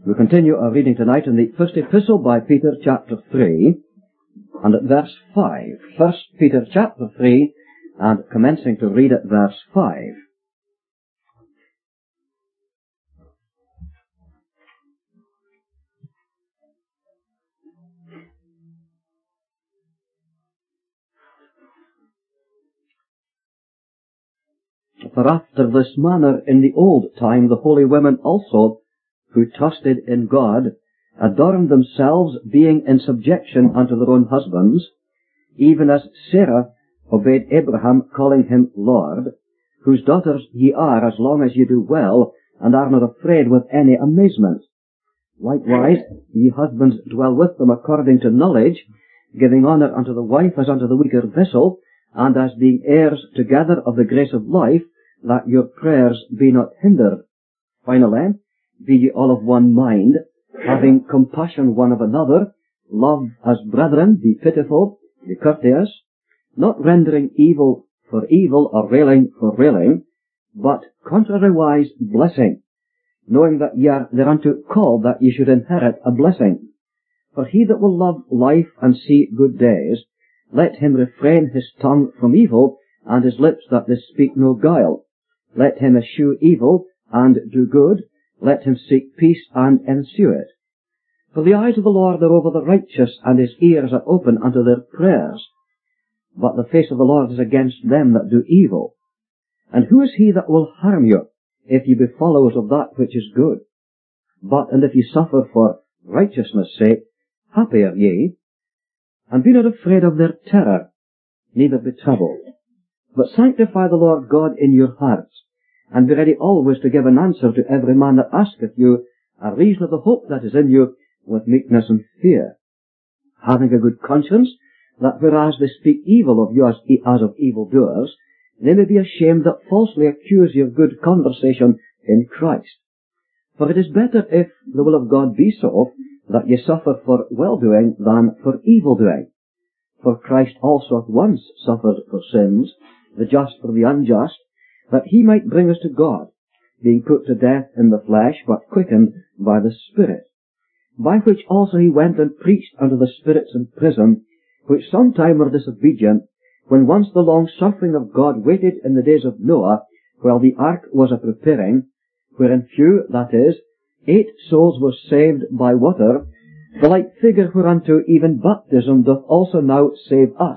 We continue our reading tonight in the first epistle by Peter, chapter 3, and at verse 5. 1 Peter, chapter 3, and commencing to read at verse 5. For after this manner in the old time the holy women also, who trusted in God, adorned themselves, being in subjection unto their own husbands, even as Sarah obeyed Abraham, calling him Lord, whose daughters ye are, as long as ye do well, and are not afraid with any amazement. Likewise, ye husbands dwell with them according to knowledge, giving honour unto the wife as unto the weaker vessel, and as being heirs together of the grace of life, that your prayers be not hindered. Finally, be ye all of one mind, having compassion one of another, love as brethren, be pitiful, be courteous, not rendering evil for evil or railing for railing, but contrariwise blessing, knowing that ye are thereunto called that ye should inherit a blessing. For he that will love life and see good days, let him refrain his tongue from evil, and his lips that they speak no guile. Let him eschew evil, and do good. Let him seek peace, and ensue it. For the eyes of the Lord are over the righteous, and his ears are open unto their prayers. But the face of the Lord is against them that do evil. And who is he that will harm you, if ye be followers of that which is good? And if ye suffer for righteousness' sake, happy are ye. And be not afraid of their terror, neither be troubled. But sanctify the Lord God in your hearts, and be ready always to give an answer to every man that asketh you a reason of the hope that is in you, with meekness and fear, having a good conscience, that whereas they speak evil of you as of evildoers, they may be ashamed that falsely accuse you of good conversation in Christ. For it is better, if the will of God be so, that ye suffer for well-doing than for evil-doing. For Christ also hath once suffered for sins, the just for the unjust, that he might bring us to God, being put to death in the flesh, but quickened by the Spirit. By which also he went and preached unto the spirits in prison, which sometime were disobedient, when once the long suffering of God waited in the days of Noah, while the ark was a preparing, wherein few, that is, 8 souls were saved by water, the like figure whereunto even baptism doth also now save us,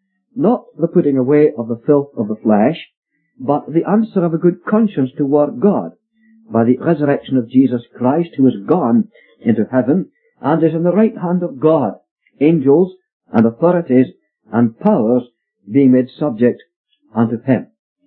not the putting away of the filth of the flesh, but the answer of a good conscience toward God, by the resurrection of Jesus Christ, who is gone into heaven, and is in the right hand of God, angels and authorities and powers being made subject unto him.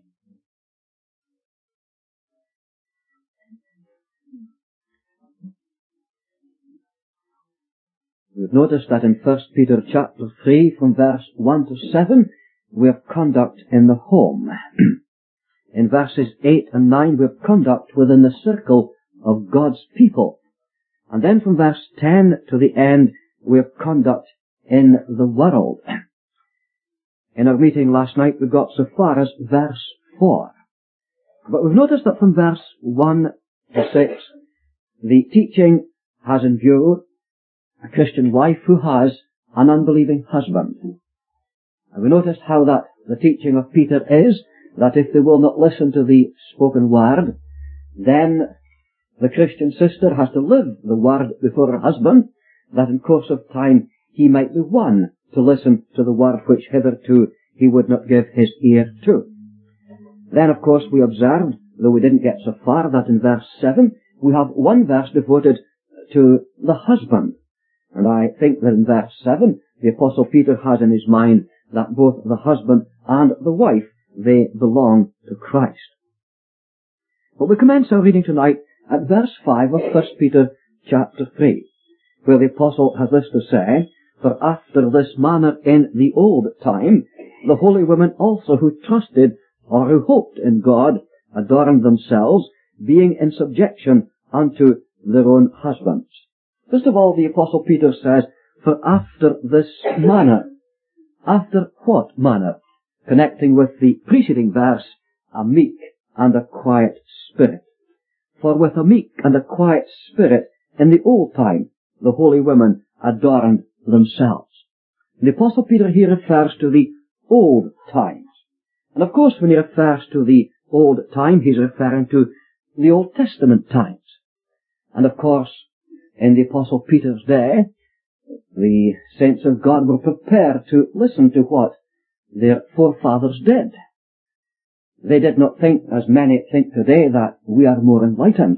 We've noticed that in 1 Peter chapter 3, from verse 1 to 7, we have conduct in the home. In verses 8 and 9, we have conduct within the circle of God's people. And then from verse 10 to the end, we have conduct in the world. In our meeting last night, we got so far as verse 4. But we've noticed that from verse 1 to 6, the teaching has in view a Christian wife who has an unbelieving husband. And we noticed how that the teaching of Peter is that if they will not listen to the spoken word, then the Christian sister has to live the word before her husband, that in course of time he might be won to listen to the word which hitherto he would not give his ear to. Then, of course, we observed, though we didn't get so far, that in verse 7 we have one verse devoted to the husband. And I think that in verse 7 the Apostle Peter has in his mind that both the husband and the wife, they belong to Christ. But we commence our reading tonight at verse 5 of 1 Peter chapter 3, where the Apostle has this to say, For after this manner in the old time, the holy women also who trusted or who hoped in God adorned themselves, being in subjection unto their own husbands. First of all, the Apostle Peter says, For after this manner. After what manner? Connecting with the preceding verse, a meek and a quiet spirit. For with a meek and a quiet spirit in the old time, the holy women adorned themselves. The Apostle Peter here refers to the old times. And of course, when he refers to the old time, he's referring to the Old Testament times. And of course, in the Apostle Peter's day, the saints of God were prepared to listen to what their forefathers did. They did not think, as many think today, that we are more enlightened.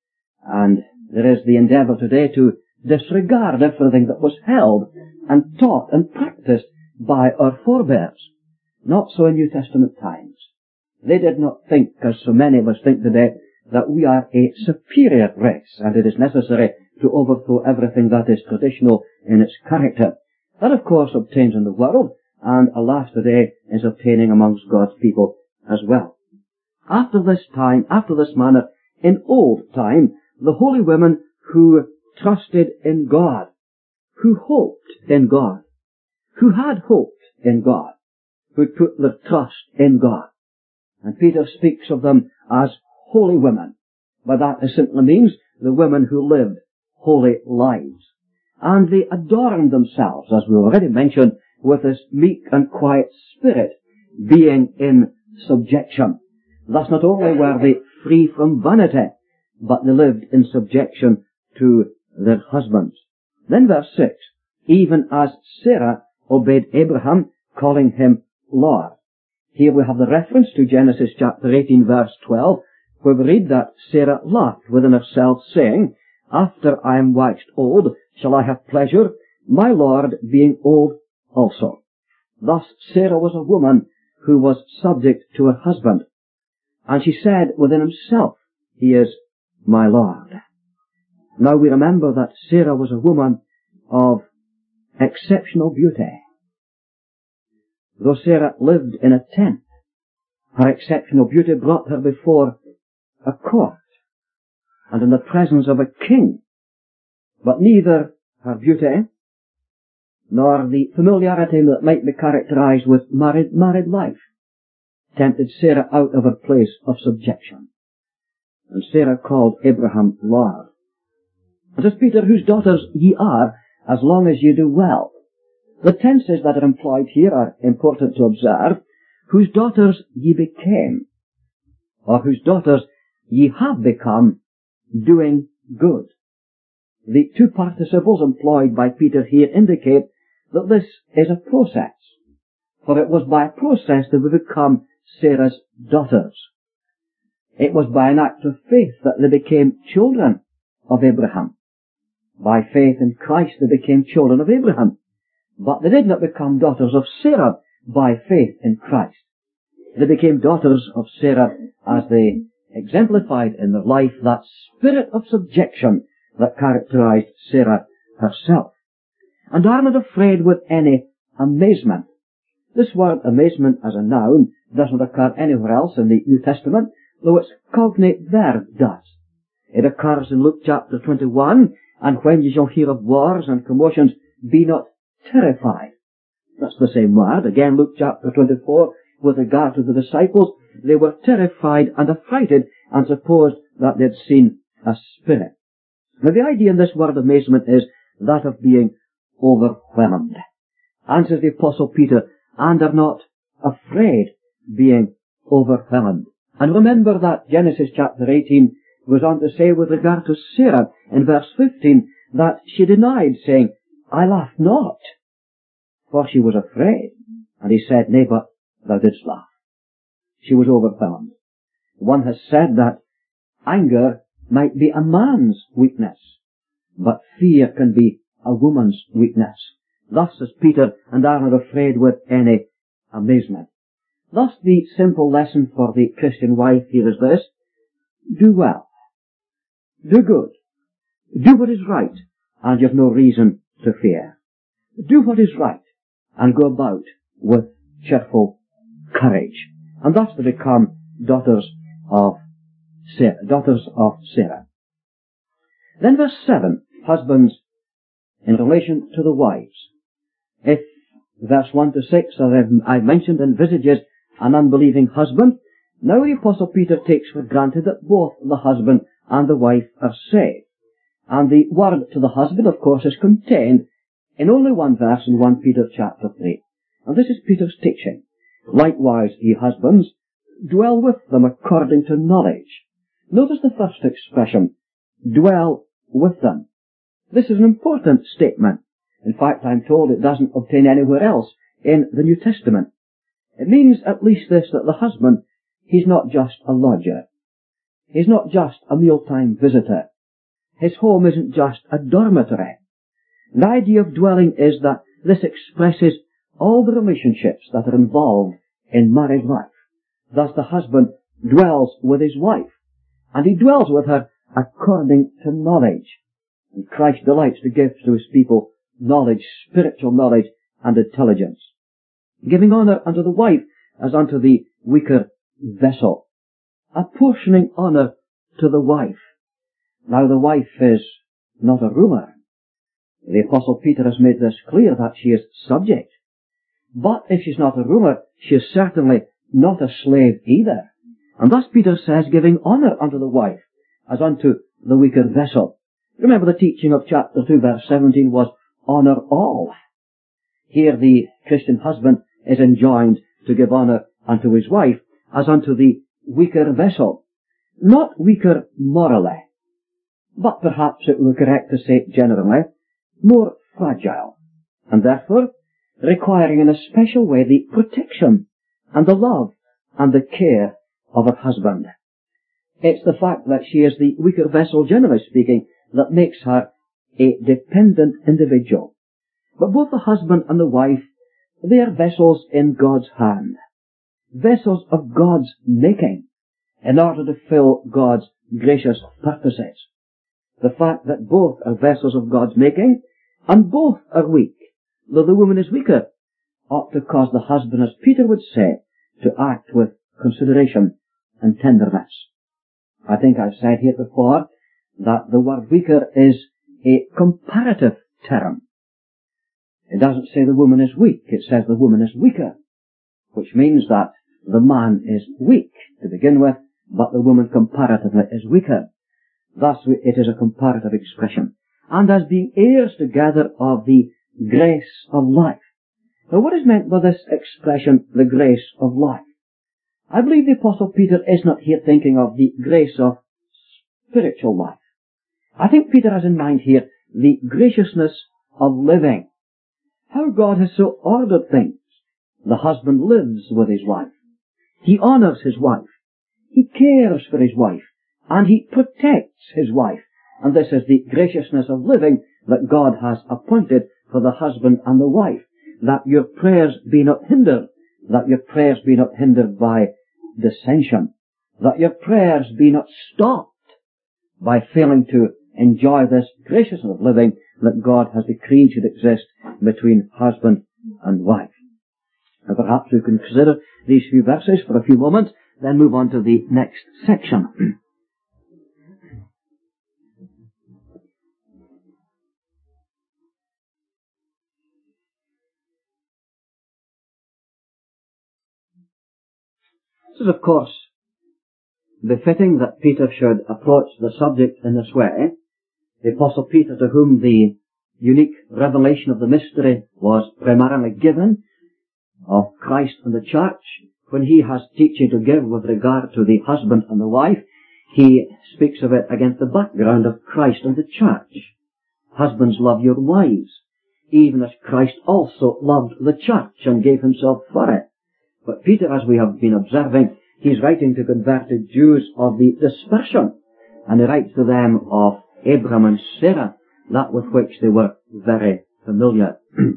And there is the endeavour today to disregard everything that was held and taught and practiced by our forebears. Not so in New Testament times. They did not think, as so many of us think today, that we are a superior race, and it is necessary to overthrow everything that is traditional in its character. That, of course, obtains in the world, and alas today is obtaining amongst God's people as well. After this manner, in old time, the holy women who trusted in God, who hoped in God, who had hoped in God, who put their trust in God. And Peter speaks of them as holy women. By that it simply means the women who lived holy lives. And they adorned themselves, as we already mentioned, with this meek and quiet spirit, being in subjection. Thus not only were they free from vanity, but they lived in subjection to their husbands. Then verse 6, even as Sarah obeyed Abraham, calling him Lord. Here we have the reference to Genesis chapter 18 verse 12, where we read that Sarah laughed within herself, saying, after I am waxed old, shall I have pleasure, my Lord being old also. Thus Sarah was a woman who was subject to her husband. And she said within himself, he is my Lord. Now we remember that Sarah was a woman of exceptional beauty. Though Sarah lived in a tent, her exceptional beauty brought her before a court and in the presence of a king. But neither her beauty nor the familiarity that might be characterized with married life tempted Sarah out of her place of subjection. And Sarah called Abraham Lord. And says Peter, whose daughters ye are, as long as ye do well. The tenses that are employed here are important to observe. Whose daughters ye became, or whose daughters ye have become, doing good. The two participles employed by Peter here indicate that this is a process, for it was by a process that we become Sarah's daughters. It was by an act of faith that they became children of Abraham. By faith in Christ they became children of Abraham. But they did not become daughters of Sarah by faith in Christ. They became daughters of Sarah as they exemplified in their life that spirit of subjection that characterized Sarah herself. And are not afraid with any amazement. This word amazement as a noun does not occur anywhere else in the New Testament, though its cognate verb does. It occurs in Luke chapter 21, and when ye shall hear of wars and commotions, be not terrified. That's the same word. Again, Luke chapter 24, with regard to the disciples, they were terrified and affrighted and supposed that they had seen a spirit. Now the idea in this word amazement is that of being overwhelmed. Answers the Apostle Peter, and are not afraid, being overwhelmed. And remember that Genesis chapter 18 goes on to say with regard to Sarah in verse 15 that she denied, saying, I laugh not, for she was afraid. And he said, Nay, but thou didst laugh. She was overwhelmed. One has said that anger might be a man's weakness, but fear can be a woman's weakness. Thus is Peter, and are not afraid with any amazement. Thus the simple lesson for the Christian wife here is this: do well, do good, do what is right, and you have no reason to fear. Do what is right, and go about with cheerful courage. And thus they become daughters of Sarah. Then verse 7, husbands in relation to the wives. If verse 1 to 6, as I've mentioned, envisages an unbelieving husband, now the Apostle Peter takes for granted that both the husband and the wife are saved. And the word to the husband, of course, is contained in only one verse in 1 Peter chapter 3. And this is Peter's teaching. Likewise, ye husbands, dwell with them according to knowledge. Notice the first expression, dwell with them. This is an important statement. In fact, I'm told it doesn't obtain anywhere else in the New Testament. It means at least this, that the husband, he's not just a lodger. He's not just a mealtime visitor. His home isn't just a dormitory. The idea of dwelling is that this expresses all the relationships that are involved in married life. Thus the husband dwells with his wife, and he dwells with her according to knowledge. And Christ delights to give to his people knowledge, spiritual knowledge, and intelligence. Giving honour unto the wife as unto the weaker vessel. Apportioning honour to the wife. Now the wife is not a ruler. The Apostle Peter has made this clear that she is subject. But if she's not a ruler, she is certainly not a slave either. And thus Peter says, giving honour unto the wife as unto the weaker vessel. Remember the teaching of chapter 2 verse 17 was, honour all. Here the Christian husband is enjoined to give honour unto his wife as unto the weaker vessel. Not weaker morally, but perhaps it would be correct to say generally, more fragile, and therefore requiring in a special way the protection and the love and the care of her husband. It's the fact that she is the weaker vessel, generally speaking, that makes her a dependent individual. But both the husband and the wife, they are vessels in God's hand, vessels of God's making, in order to fill God's gracious purposes. The fact that both are vessels of God's making, and both are weak, though the woman is weaker, ought to cause the husband, as Peter would say, to act with consideration and tenderness. I think I've said here before that the word weaker is a comparative term. It doesn't say the woman is weak, it says the woman is weaker, which means that the man is weak to begin with, but the woman comparatively is weaker. Thus it is a comparative expression. And as being heirs together of the grace of life. Now what is meant by this expression, the grace of life? I believe the Apostle Peter is not here thinking of the grace of spiritual life. I think Peter has in mind here the graciousness of living. How God has so ordered things. The husband lives with his wife. He honours his wife. He cares for his wife. And he protects his wife. And this is the graciousness of living that God has appointed for the husband and the wife. That your prayers be not hindered. That your prayers be not hindered by dissension. That your prayers be not stopped by failing to enjoy this graciousness of living that God has decreed should exist between husband and wife. And perhaps we can consider these few verses for a few moments, then move on to the next section. This is, of course, befitting that Peter should approach the subject in this way. The Apostle Peter, to whom the unique revelation of the mystery was primarily given of Christ and the church, when he has teaching to give with regard to the husband and the wife, he speaks of it against the background of Christ and the church. Husbands, love your wives, even as Christ also loved the church and gave himself for it. But Peter, as we have been observing, he's writing to converted Jews of the dispersion, and he writes to them of Abraham and Sarah, that with which they were very familiar.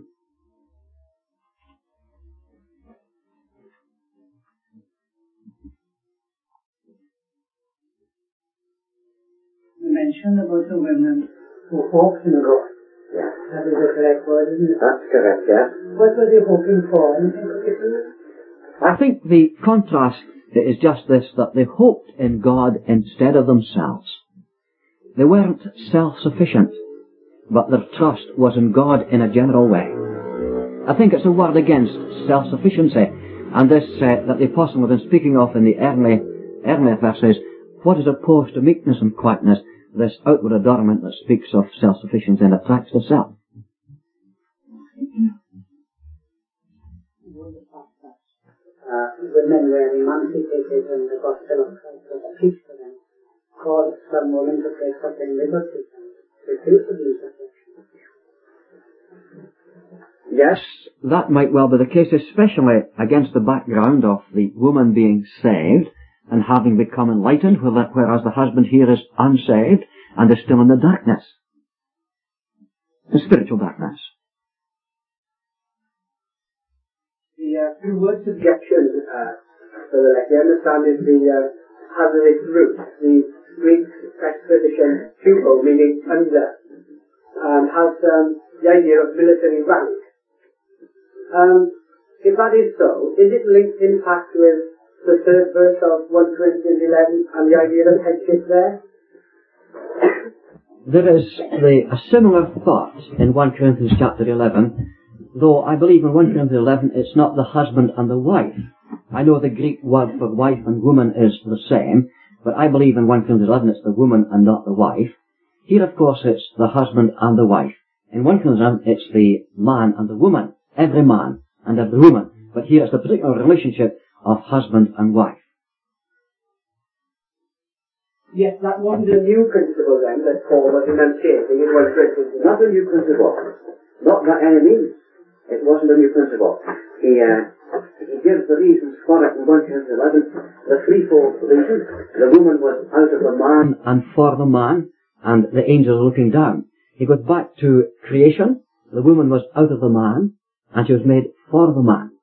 You mentioned about the women who hoped in God. Yeah. That is the correct word, isn't it? That's correct, yeah. What were they hoping for? Anything particular? I think the contrast is just this, that they hoped in God instead of themselves. They weren't self-sufficient, but their trust was in God in a general way. I think it's a word against self-sufficiency, and this that the Apostle had been speaking of in the early verses, what is opposed to meekness and quietness, this outward adornment that speaks of self-sufficiency and attracts to self. Women were emancipated when the gospel of Christ was preached to them, caused some women to take certain liberties and refuse to be subjection. Yes, that might well be the case, especially against the background of the woman being saved and having become enlightened, whereas the husband here is unsaved and is still in the darkness, the spiritual darkness. The word subjection, so that I can understand, is has its root. The Greek expression "hugo," meaning under, and has the idea of military rank. If that is so, is it linked in fact with the third verse of 1 Corinthians 11 and the idea of headship there? There is a similar thought in 1 Corinthians chapter 11, though I believe in 1 Corinthians 11 it's not the husband and the wife. I know the Greek word for wife and woman is the same, but I believe in 1 Corinthians 11 it's the woman and not the wife. Here, of course, it's the husband and the wife. In 1 Corinthians 11 it's the man and the woman, every man and every woman. But here it's the particular relationship of husband and wife. Yes, that wasn't a new principle then that Paul was enunciating in 1 Corinthians. Not a new principle. Not by any means. It wasn't a new principle. He gives the reasons for it in 1 Corinthians 11, the threefold reason. The woman was out of the man and for the man, and the angels are looking down. He goes back to creation. The woman was out of the man, and she was made for the man.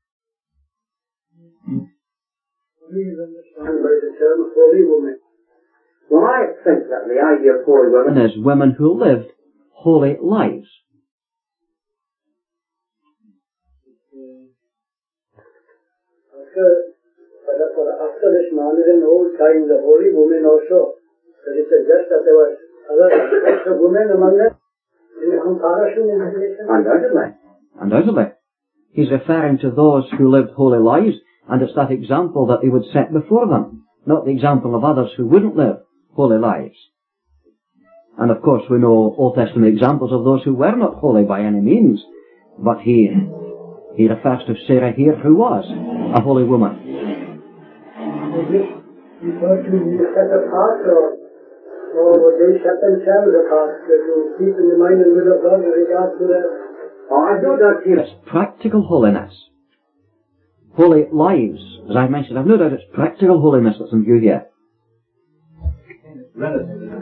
Please understand by the term holy woman. Well, I think that the idea of holy women is women who lived holy lives. After this man is in old time, the holy woman also. Does it suggest that there were other aspects of women among them in the comparison in relation? Undoubtedly. He's referring to those who lived holy lives, and it's that example that he would set before them, not the example of others who wouldn't live holy lives. And of course we know Old Testament examples of those who were not holy by any means, but he refers to Sarah here, who was a holy woman. Would this refer to be set apart, or would they set themselves apart to keep in the mind and will of God with regard to their... I no doubt here it's practical holiness. Holy lives, as I mentioned, I've no doubt it's practical holiness that's in view here. It's relative to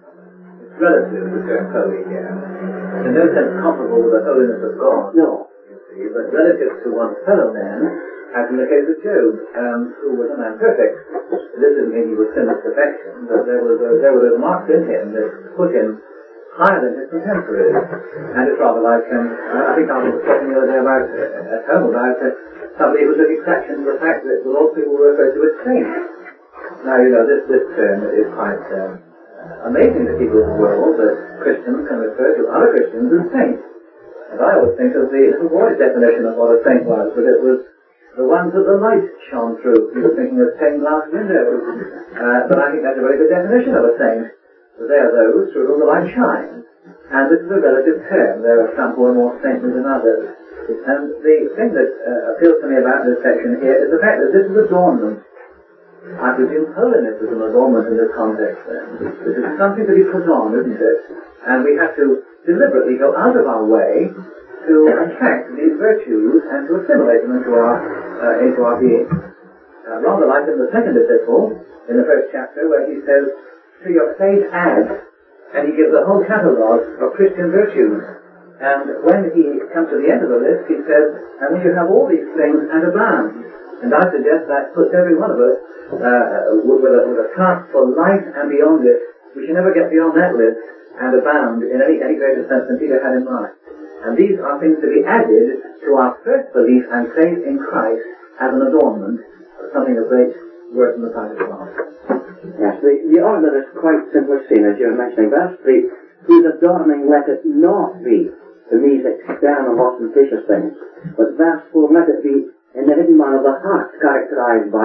the term holy here. In no sense comparable with the holiness of God. No. You see, but relative to one's fellow man, as in the case of Job, who was a man perfect. This doesn't mean he was sinless perfection, but there were those marks in him that put him higher than his contemporaries. And it's rather like, I think I was talking the other day about, at home about somebody who took exception to the fact that the Lord's people were referred to as saints. Now, you know, this term is quite amazing to people in the world that Christians can refer to other Christians as saints. And I always think of the little boy's definition of what a saint was, but it was the ones that the light shone through. He was thinking of stained glass windows. But I think that's a very good definition of a saint. They are those through whom the light shines. And this is a relative term. There are some who are more saintly than others. And the thing that appeals to me about this section here is the fact that this is adornment. I presume holiness is an adornment in this context then. This is something to be put on, isn't it? And we have to deliberately go out of our way to attract these virtues and to assimilate them into our being. Rather like in the second epistle, in the first chapter, where he says, to your faith add, and he gives a whole catalogue of Christian virtues. And when he comes to the end of the list, he says, and when you have all these things and abound. And I suggest that puts every one of us with a task for life and beyond it. We should never get beyond that list and abound in any greater sense than Peter had in mind. And these are things to be added to our first belief and faith in Christ as an adornment of something of great worth in the sight of God. Yes, the order is quite simply seen, as you were mentioning. Verse 3, whose adorning let it not be in these external ostentatious things, but verse 4, let it be in the hidden man of the heart, characterized by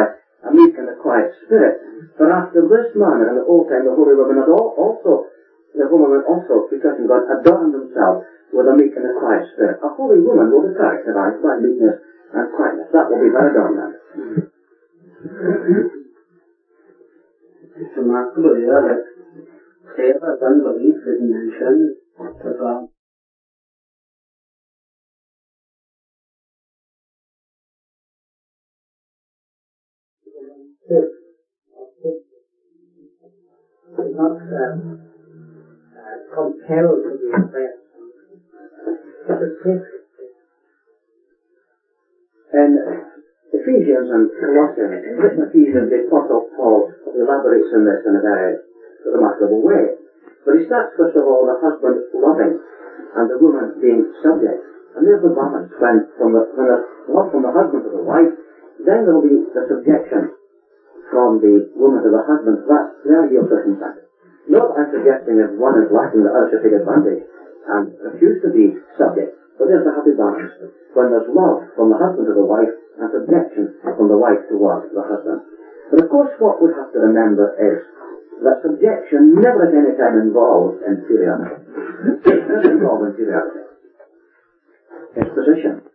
a meek and a quiet spirit. For after this manner, in the old time, the holy women had the women also, because in God, adorned themselves with a meek and a quiet spirit. A holy woman will be characterized by meekness and quietness. That will be her adornment. It's remarkable here that Sarah's unbelief is mentioned as well. Not compelled to be obeyed. In Ephesians and Colossians, written Ephesians, the Apostle Paul elaborates on this in a very remarkable way. But he starts first of all the husband loving and the woman being subject. And there's the balance when there's love from the husband to the wife, then there will be the subjection from the woman to the husband. That's the ideal circumstance. Not I'm suggesting if one is lacking, the other should take advantage and refuse to be subject. But there's the happy balance when there's love from the husband to the wife and subjection from the wife towards the husband. But of course what we have to remember is that subjection never at any time involves inferiority. It doesn't involve inferiority. It's position.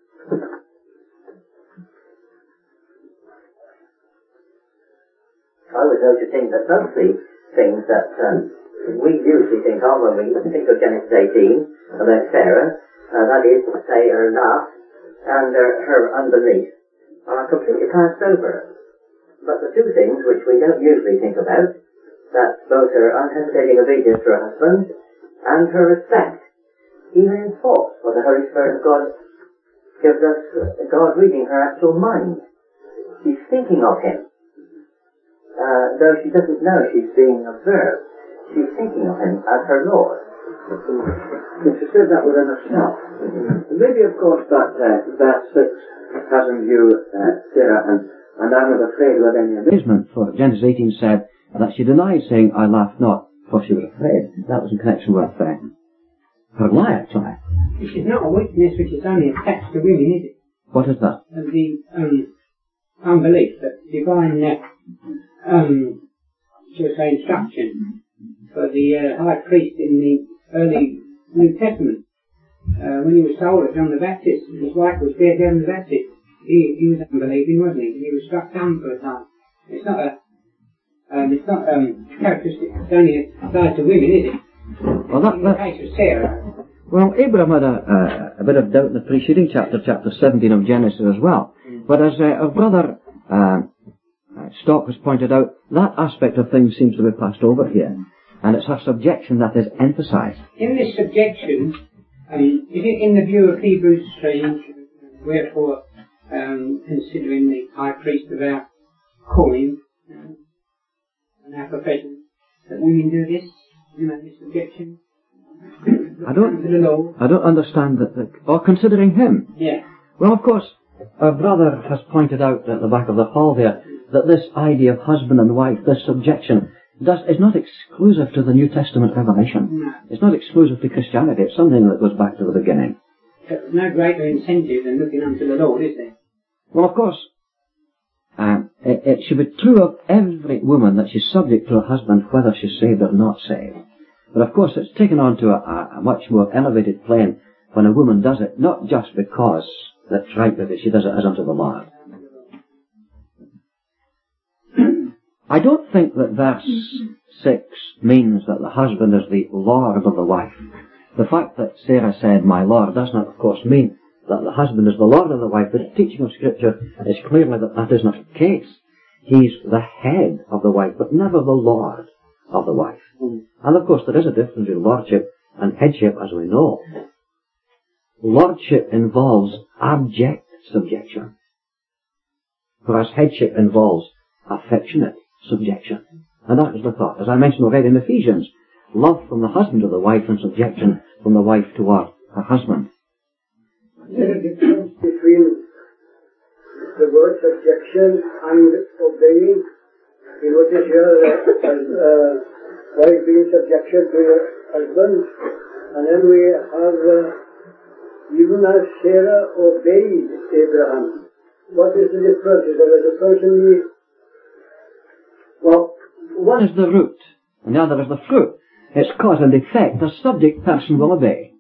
I was noticing that some of the things that we usually think of when we think of Genesis 18 about Sarah, that is to say her laugh and her unbelief, are completely passed over. But the two things which we don't usually think about, that both her unhesitating obedience to her husband and her respect, even in thought, for the Holy Spirit of God gives us God reading her actual mind. She's thinking of him. Though she doesn't know she's being observed, she's thinking of him as her Lord. She said that within herself. Maybe, of course, that verse 6 has in view Sarah, and I'm not afraid with any amazement, For Genesis 18 said that she denied saying, I laughed not, for she was afraid. That was in connection with her lie, actually. This is not a weakness which is only attached to women, is it? What is that? The unbelief that divine should say instruction for the high priest in the early New Testament. When he was told of John the Baptist, his wife was dead, John the Baptist. He was unbelieving, wasn't he? He was struck down for a time. It's not characteristic. It's only applied to women, is it? Well, in the case of Sarah. Well, Abraham had a bit of doubt in the preceding chapter 17 of Genesis as well. But as our brother Stock has pointed out, that aspect of things seems to be passed over here. And it's her subjection that is emphasized. In this subjection, is it in the view of Hebrews 3, wherefore, considering the high priest of our calling and our profession, that women do this, this subjection? I don't understand that. Or considering him. Yeah. Well, of course, our brother has pointed out at the back of the hall there that this idea of husband and wife, this subjection, is not exclusive to the New Testament revelation. No. It's not exclusive to Christianity. It's something that goes back to the beginning. There's no greater incentive than looking unto the Lord, is there? Well, of course, it should be true of every woman that she's subject to her husband, whether she's saved or not saved. But of course, it's taken on to a much more elevated plane when a woman does it, not just because that's right that she does it as unto the Lord. I don't think that verse 6 means that the husband is the Lord of the wife. The fact that Sarah said, my Lord, does not, of course, mean that the husband is the Lord of the wife. The teaching of Scripture is clearly that that is not the case. He's the head of the wife, but never the Lord of the wife. And of course, there is a difference between lordship and headship, as we know. Lordship involves abject subjection, whereas headship involves affectionate subjection. And that is the thought. As I mentioned already in Ephesians, love from the husband to the wife and subjection from the wife toward her husband. Is there a difference between the word subjection and obeying? You notice here that wife being subjection to your husband, and then we have even as Sarah obeyed Abraham. What is the difference? Is there a difference in the Well, one is the root, and the other is the fruit. It's cause and effect. The subject person will obey.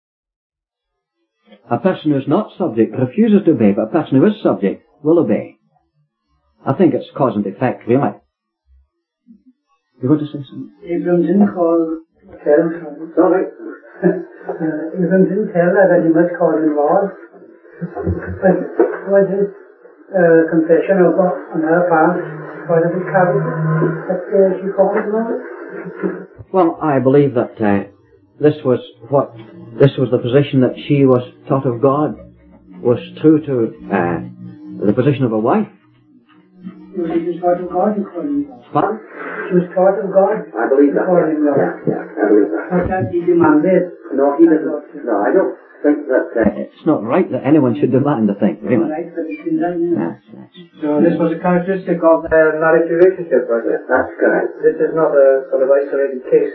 A person who is not subject refuses to obey, but a person who is subject will obey. I think it's cause and effect, really. You want to say something? Abram didn't tell sorry. Abram didn't tell her that he must call in Lord. But was his confession on her part, was it carried that she called him Lord? Well, I believe that this was the position that she was taught of God, was true to the position of a wife. She was taught of God to call him Lord. What? She was taught of God. I believe that. To call him Lord. Yeah, I believe that. Not that he demanded. No, he didn't. No, I don't think that... It's not right that anyone should demand a thing, really. Right, but it's been done. Yes. So this was a characteristic of their marriage relationship, was it? That's correct. This is not a sort of isolated case.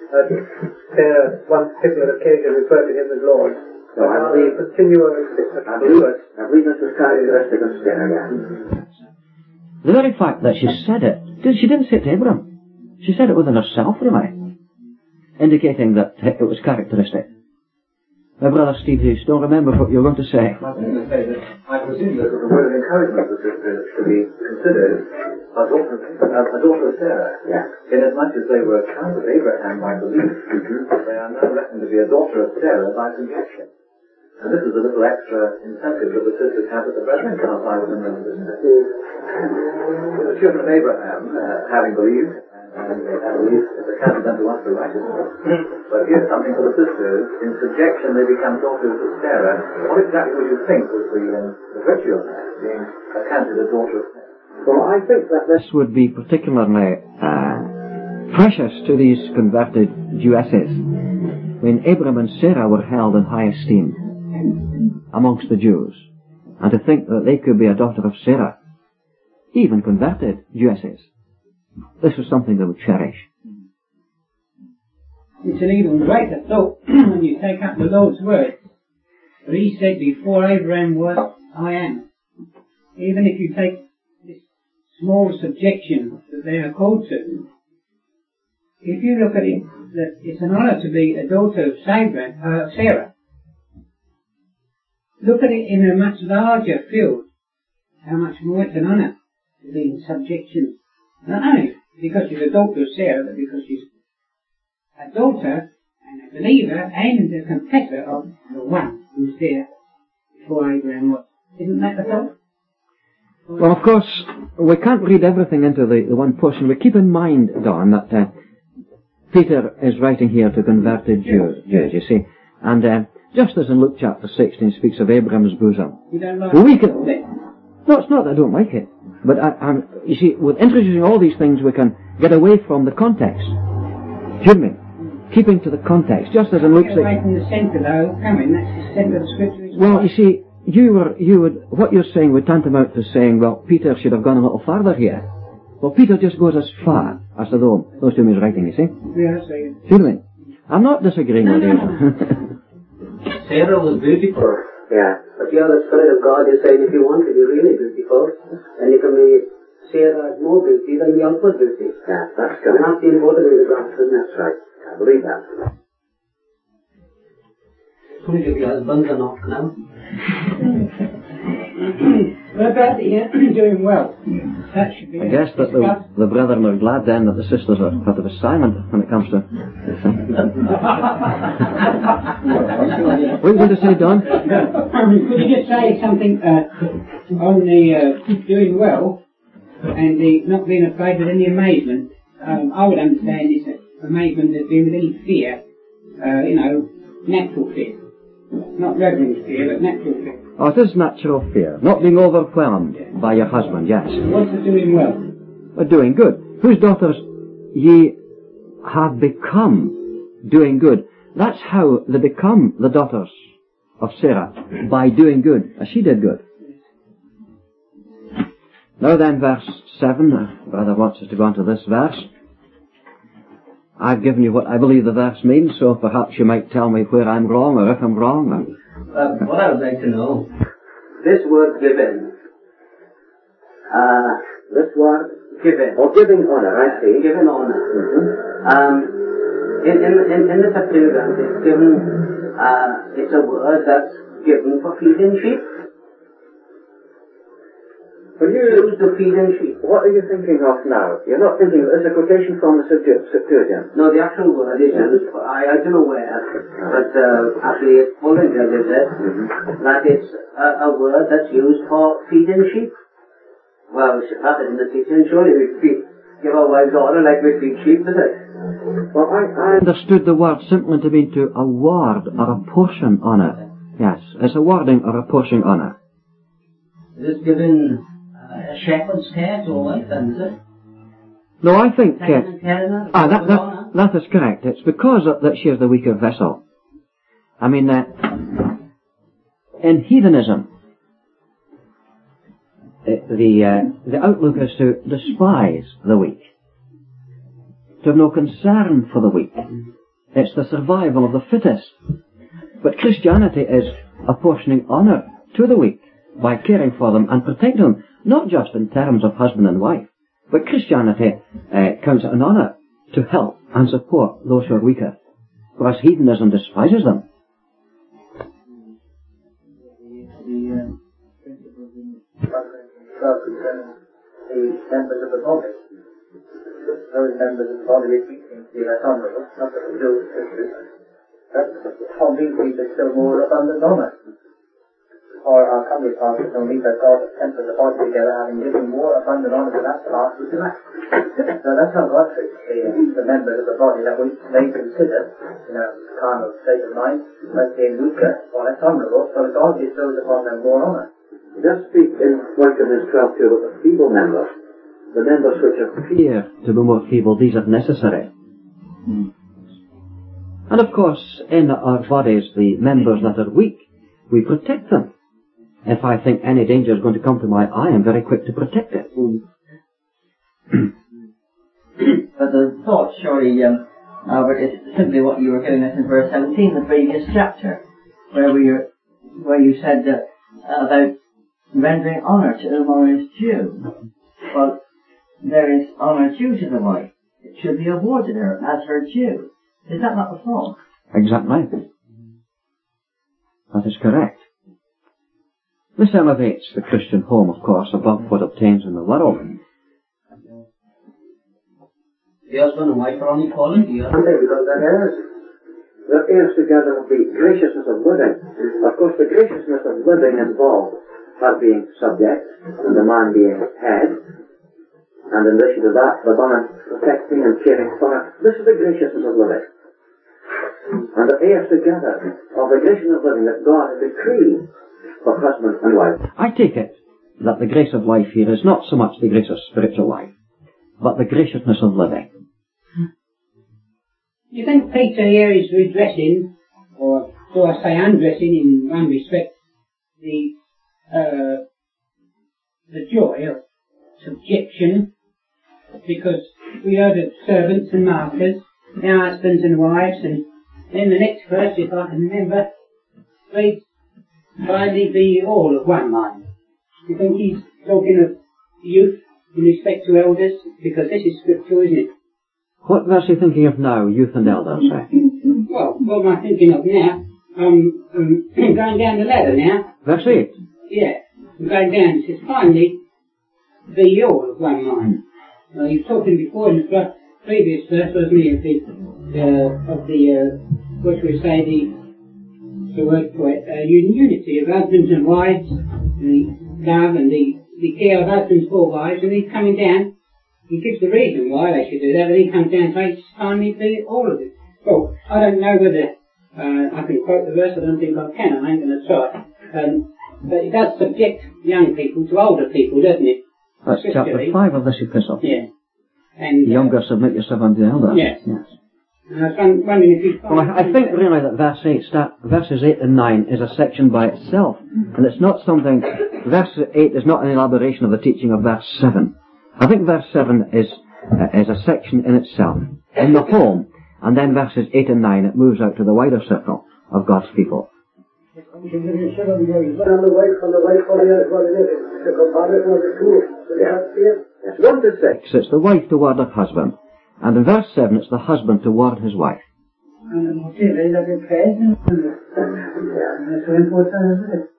One particular occasion referred to him as Lord. No, I believe this was characteristic of Sarah, yeah. The very fact that she said it, she didn't say it to Abraham. She said it within herself, really, indicating that it was characteristic. My brother Steve, you still remember what you were going to say? I was going to say that I presume that was a word of encouragement that is to be considered a daughter of Sarah. Yeah. Inasmuch as they were a child of Abraham by belief, they are now reckoned to be a daughter of Sarah by subjection. And this is a little extra incentive that the sisters have at the brethren class I was in the children of Abraham, having believed, and at least it's accounted unto us for righteousness. But here's something for the sisters. In subjection they become daughters of Sarah. What exactly would you think was the virtue of that, being accounted a daughter of Sarah? Well, I think that This would be particularly precious to these converted Jewesses when Abraham and Sarah were held in high esteem amongst the Jews, and to think that they could be a daughter of Sarah, even converted Jewesses. This was something they would cherish. It's an even greater thought when you take up the Lord's words. For he said, before Abraham was, I am. Even if you take this small subjection that they are called to, if you look at it, that it's an honour to be a daughter of Sarah. Look at it in a much larger field. How much more it's an honour to be in subjection. Not only because she's a daughter of Sarah, but because she's a daughter and a believer and a confessor of the one who's there before Abraham was. Isn't that the thought? Well, of course, we can't read everything into the one portion. We keep in mind, Don, that Peter is writing here to converted Jews, you see. And just as in Luke chapter 16 speaks of Abraham's bosom. You don't like Well, no, it's not that I don't like it. But you see, with introducing all these things, we can get away from the context. Hear me? Keeping to the context, just as in Luke 16. Get away from the centre though, coming, that's the centre of the scripture. Well, you see, what you're saying would tantamount to saying, well, Peter should have gone a little farther here. Well, Peter just goes as far as the those two is writing, you see? Yeah, I see. Hear me? I'm not disagreeing with you. Sarah was beautiful. yeah. But you have the Spirit of God, you're saying if you want to be really beautiful, then you can be Sarah has more beauty than the outward beauty. Yeah, that's correct. And that's the important in the gospel. That's right. I believe that. Who of your husbands are not now? What about the doing well? That should be I guess that the brethren are glad then that the sisters are part of a silent when it comes to... What are you going to say, Don? Could you just say something on the doing well and the not being afraid with any amazement? I would understand this amazement as being with any fear, natural fear. Not reverent fear, but natural fear. Oh, it is natural fear. Not being overwhelmed by your husband, yes. What's the doing well? But doing good. Whose daughters ye have become doing good. That's how they become the daughters of Sarah, by doing good, as she did good. Now then, verse 7, Brother wants us to go on to this verse. I've given you what I believe the verse means, so perhaps you might tell me where I'm wrong, or if I'm wrong. What I would like to know, This word given, this word Giving. Or giving honour, I see. Giving honour. In the Septuagint, it's given, it's a word that's given for feeding sheep. When you Used to feeding sheep. what are you thinking of now? You're not thinking, there's a quotation from the Septuagint. No, the actual word is used for, I don't know where, but actually it's Bullinger gives it, that it's a word that's used for feeding sheep. Well, that is in the teaching, surely we give our wives order like we feed sheep, is it? Well, I Understood the word simply to mean to award or apportion honour. Yes, it's awarding or apportioning honour. Is this given a shepherd's care to a wife, then, is it? No, I think Taking care of her? that is correct. It's because that she is the weaker vessel. I mean, in heathenism, the outlook is to despise the weak, to have no concern for the weak. It's the survival of the fittest. But Christianity is apportioning honour to the weak by caring for them and protecting them, not just in terms of husband and wife, but Christianity counts it an honour to help and support those who are weaker, whereas heathenism despises them. Concerning the members of the body. Those members of the body which we think to be less honourable, not that we do with sisters, but how these we bestow more abundant honour. Or our comely part is no need that God has tempered the body together, having given more abundant honour to that part which is less. So that's how God treats the members of the body that we may consider, in a carnal state of mind, as being weaker or less honourable, so God bestows upon them more honour. just speak in 1 Corinthians 12 too about the feeble members, the members which are Here, to be more feeble, these are necessary. And of course, in our bodies, the members that are weak, we protect them. If I think any danger is going to come to my eye, I'm very quick to protect it. But the thought, surely, Albert, is simply what you were giving us in verse 17, the previous chapter, where you said about rendering honour to whom honour is due. Well, there is honour due to the wife. It should be awarded her as her due. Is that not the thought? Exactly. That is correct. This elevates the Christian home, of course, above what obtains in the world. The husband and wife are on equality, Because they're heirs. They're heirs together of the graciousness of living. Of course, the graciousness of living involves her being subject and the man being head. And in addition to that, the woman protecting and caring for her. This is the graciousness of living. And the heirs together of the graciousness of living that God has decreed for husband and wife. I take it that the grace of life here is not so much the grace of spiritual life, but the graciousness of living. Do you think Peter here is redressing, or do I say undressing in one respect, the joy of subjection? Because we heard of servants and masters, now husbands and wives, and then the next verse, if I can remember, reads, finally be all of one mind. Do you think he's talking of youth in respect to elders? Because this is scripture, isn't it? What verse are you thinking of now, youth and elders? Well, what am I thinking of now? Going down the ladder now. Verse 8. Yeah, I'm going down. It says, finally, be ye all of one mind. He was talking before in the previous verse, wasn't he, of the what should we say, the word for it, unity of husbands and wives, the love and the care of husbands for wives, and he's coming down. He gives the reason why they should do that, but he comes down and says, finally be all of it. Well, I don't know whether I can quote the verse. I don't think I can. I ain't going to try. But it does subject young people to older people, doesn't it? That's chapter 5 of this epistle. Yeah. And The younger submit yourself unto the elder. Yes. Yes. And I was wondering if you find... Well, I think really that verses 8 and 9 is a section by itself. And it's not something... Verse 8 is not an elaboration of the teaching of verse 7. I think verse 7 is a section in itself, in the home. And then verses 8 and 9, it moves out to the wider circle of God's people. On the way from the way for the what it is. The comparison of the two. So that's here. Yes, 1 to 6. It's the wife toward her husband. And in verse 7, it's the husband toward his wife. And the motive is that it prays and that's so important, isn't it?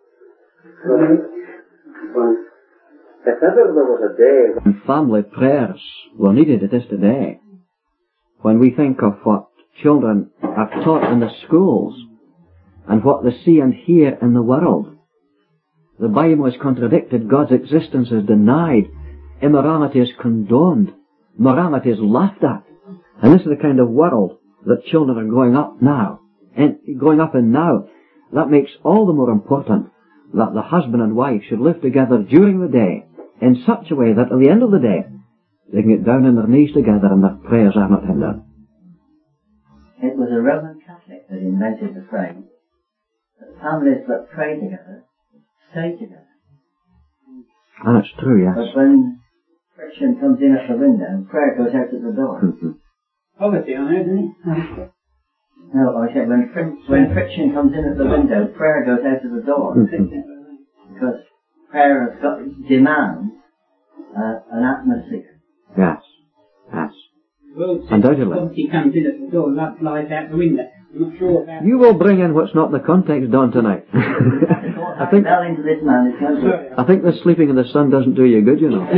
Well, if ever there was a day And family prayers were needed, it is today. When we think of what children are taught in the schools and what they see and hear in the world, the Bible is contradicted, God's existence is denied, immorality is condoned, morality is laughed at. And this is the kind of world that children are growing up in now. That makes all the more important that the husband and wife should live together during the day in such a way that at the end of the day they can get down on their knees together and their prayers are not hindered. It was a Roman Catholic that invented the phrase that families that pray together stay together. And it's true, yes. But when friction comes in at the window, prayer goes out at the door. Poverty on it, isn't it? No, I said when friction comes in at the window, prayer goes out of the door. Because prayer has got demands an atmosphere. Yes, yes. Well, Undoubtedly. poverty comes in at the door, love flies out the window. I'm not sure about You will bring in what's not in the context, Don, tonight. I think fell into this man is going to. I think the sleeping in the sun doesn't do you good, you know.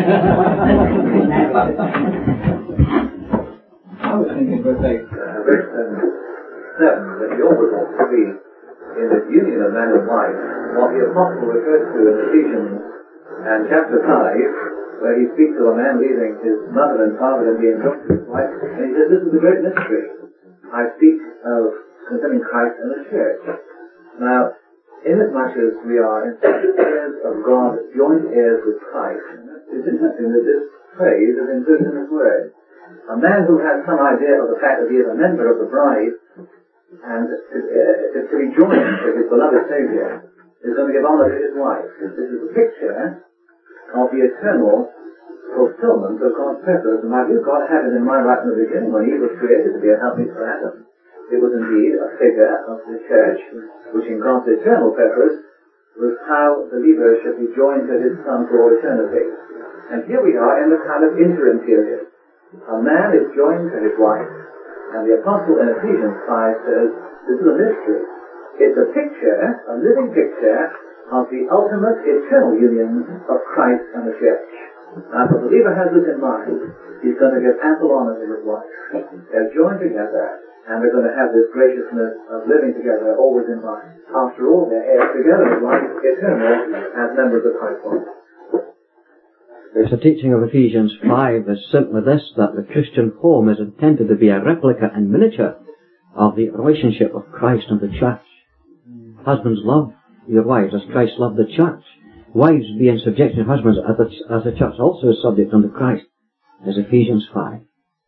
I was thinking verse 8, verse 7, that we always ought to be in this union of man and wife, what the apostle refers to in Ephesians and chapter 5, where he speaks of a man leaving his mother and father and being joined to his wife, and he says, this is a great mystery. I speak of concerning Christ and the church. Now, inasmuch as we are in heirs of God, joint heirs with Christ, it's interesting that this phrase is included in this word. A man who has some idea of the fact that he is a member of the bride and to be joined to his beloved Saviour is going to give honor to his wife. This is a picture of the eternal fulfillment of God's purpose. And my dear, God had it in mind right from the beginning when Eve was created to be a helpmeet for Adam. It was indeed a figure of the church, which in God's eternal purpose was how the believer should be joined to his Son for all eternity. And here we are in the kind of interim period. A man is joined to his wife, and the apostle in Ephesians 5 says, this is a mystery. It's a picture, a living picture, of the ultimate eternal union of Christ and the church. Now, if a believer has this in mind, he's going to give ample honor to his wife. They're joined together, and they're going to have this graciousness of living together always in mind. After all, they're heirs together in life eternal as members of Christ's body. The teaching of Ephesians 5 is simply this, that the Christian home is intended to be a replica and miniature of the relationship of Christ and the church. Husbands, love your wives as Christ loved the church. Wives, be in subjection to husbands as the church also is subject unto Christ, as Ephesians 5.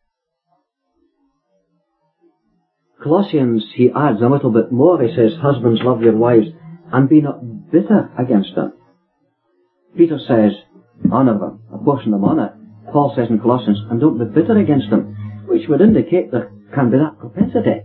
Colossians, he adds a little bit more. He says, husbands, love your wives and be not bitter against them. Peter says, honour them, apportion them honour. Paul says in Colossians, and don't be bitter against them, which would indicate there can be that propensity.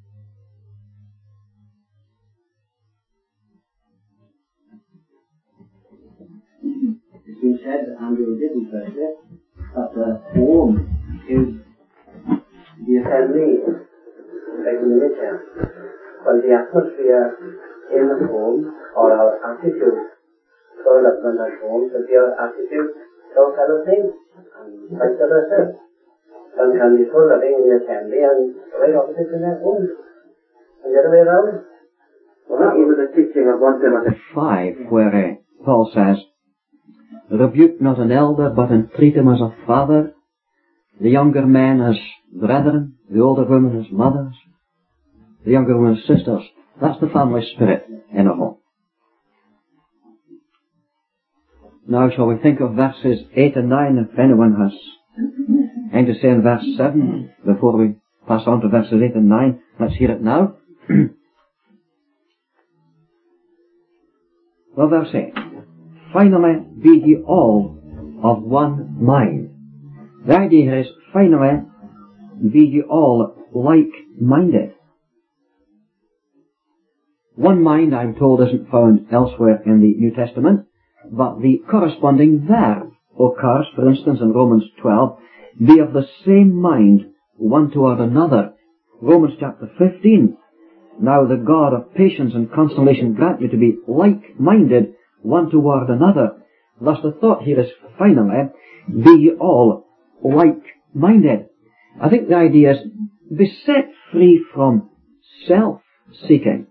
It's been said, that Andrew didn't first it, that the home is the assembly, like in the midterm. Well, the atmosphere in the home, or our attitude toward our home, should be our attitude towards other things, and vice versa. Some can be so loving in the assembly and right opposite in their home, and the other way around. Well, not even the teaching of 1 Timothy 5, where Paul says, rebuke not an elder, but entreat him as a father, the younger men as brethren, the older women as mothers, the younger women as sisters. That's the family spirit in a home. Now shall we think of verses 8 and 9, if anyone has anything to say in verse 7, before we pass on to verses 8 and 9. Let's hear it now. Well, verse 8. Finally, be ye all of one mind. The idea here is, finally, be ye all like-minded. One mind, I'm told, isn't found elsewhere in the New Testament, but the corresponding verb O cars, for instance, in Romans 12, be of the same mind one toward another. Romans chapter 15, now the God of patience and consolation grant you to be like-minded one toward another. Thus the thought here is finally, be ye all like-minded. I think the idea is, be set free from self-seeking.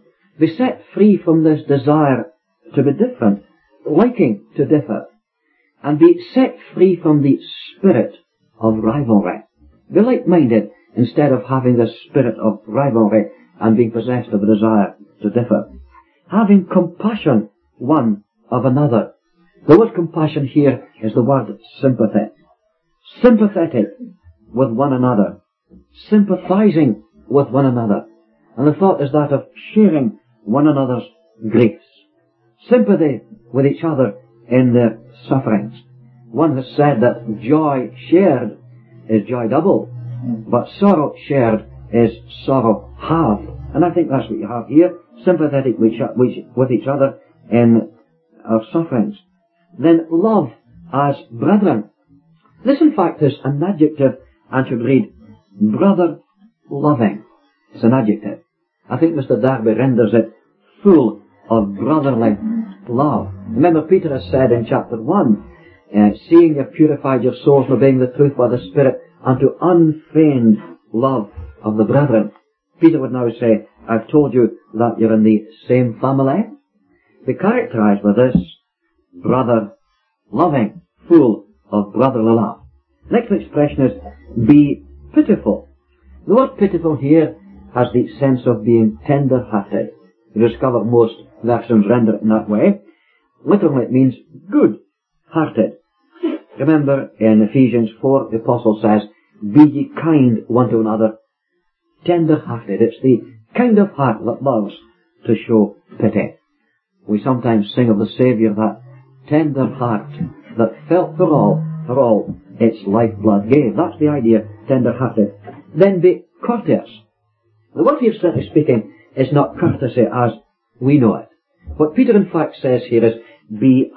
Be set free from this desire to be different, liking to differ, and be set free from the spirit of rivalry. Be like-minded instead of having the spirit of rivalry and being possessed of a desire to differ. Having compassion one of another. The word compassion here is the word sympathy. Sympathetic with one another. Sympathizing with one another. And the thought is that of sharing one another's griefs. Sympathy with each other in their sufferings. One has said that joy shared is joy double, but sorrow shared is sorrow half. And I think that's what you have here. Sympathetic with each other in our sufferings. Then love as brethren. This in fact is an adjective and should read brother loving. It's an adjective. I think Mr. Darby renders it full of brotherly love. Remember Peter has said in chapter 1, seeing you have purified your souls and obeying the truth by the Spirit unto unfeigned love of the brethren. Peter would now say, I've told you that you're in the same family. Be characterized by this, brother loving, full of brotherly love. Next expression is, be pitiful. The word pitiful here has the sense of being tender-hearted. You discover most versions render it in that way. Literally it means good-hearted. Remember in Ephesians 4, the apostle says, be ye kind one to another, tender-hearted. It's the kind of heart that loves to show pity. We sometimes sing of the Saviour, that tender heart that felt for all its lifeblood gave. That's the idea, tender-hearted. Then be courteous. The word here, strictly speaking, is not courtesy as we know it. What Peter in fact says here is, be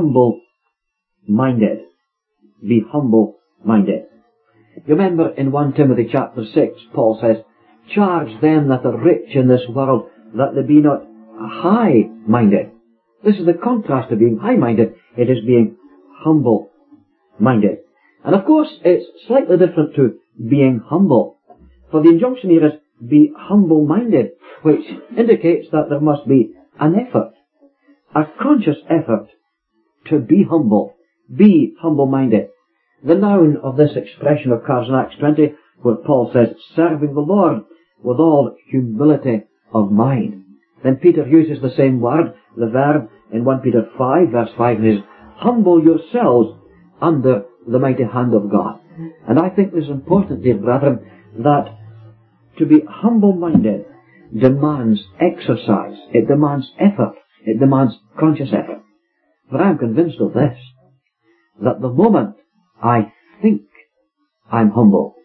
humble-minded. Be humble-minded. You remember in 1 Timothy chapter 6, Paul says, charge them that are rich in this world that they be not high-minded. This is the contrast to being high-minded. It is being humble-minded. And of course, it's slightly different to being humble. For the injunction here is, be humble-minded, which indicates that there must be an effort, a conscious effort to be humble, be humble-minded. The noun of this expression occurs in Acts 20, where Paul says, serving the Lord with all humility of mind. Then Peter uses the same word, the verb, in 1 Peter 5, verse 5, and says, humble yourselves under the mighty hand of God. And I think this is important, dear brethren, that to be humble-minded demands exercise. It demands effort. It demands conscious effort. For I am convinced of this, that the moment I think I'm humble,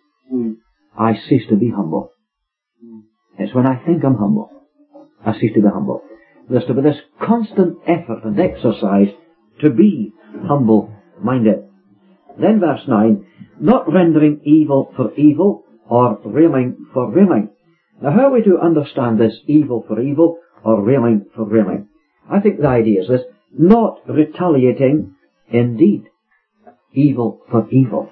I cease to be humble. It's when I think I'm humble, I cease to be humble. There's to be this constant effort and exercise to be humble-minded. Then verse 9, not rendering evil for evil, or railing for railing. Now how are we to understand this evil for evil, or railing for railing? I think the idea is this, not retaliating indeed, evil for evil.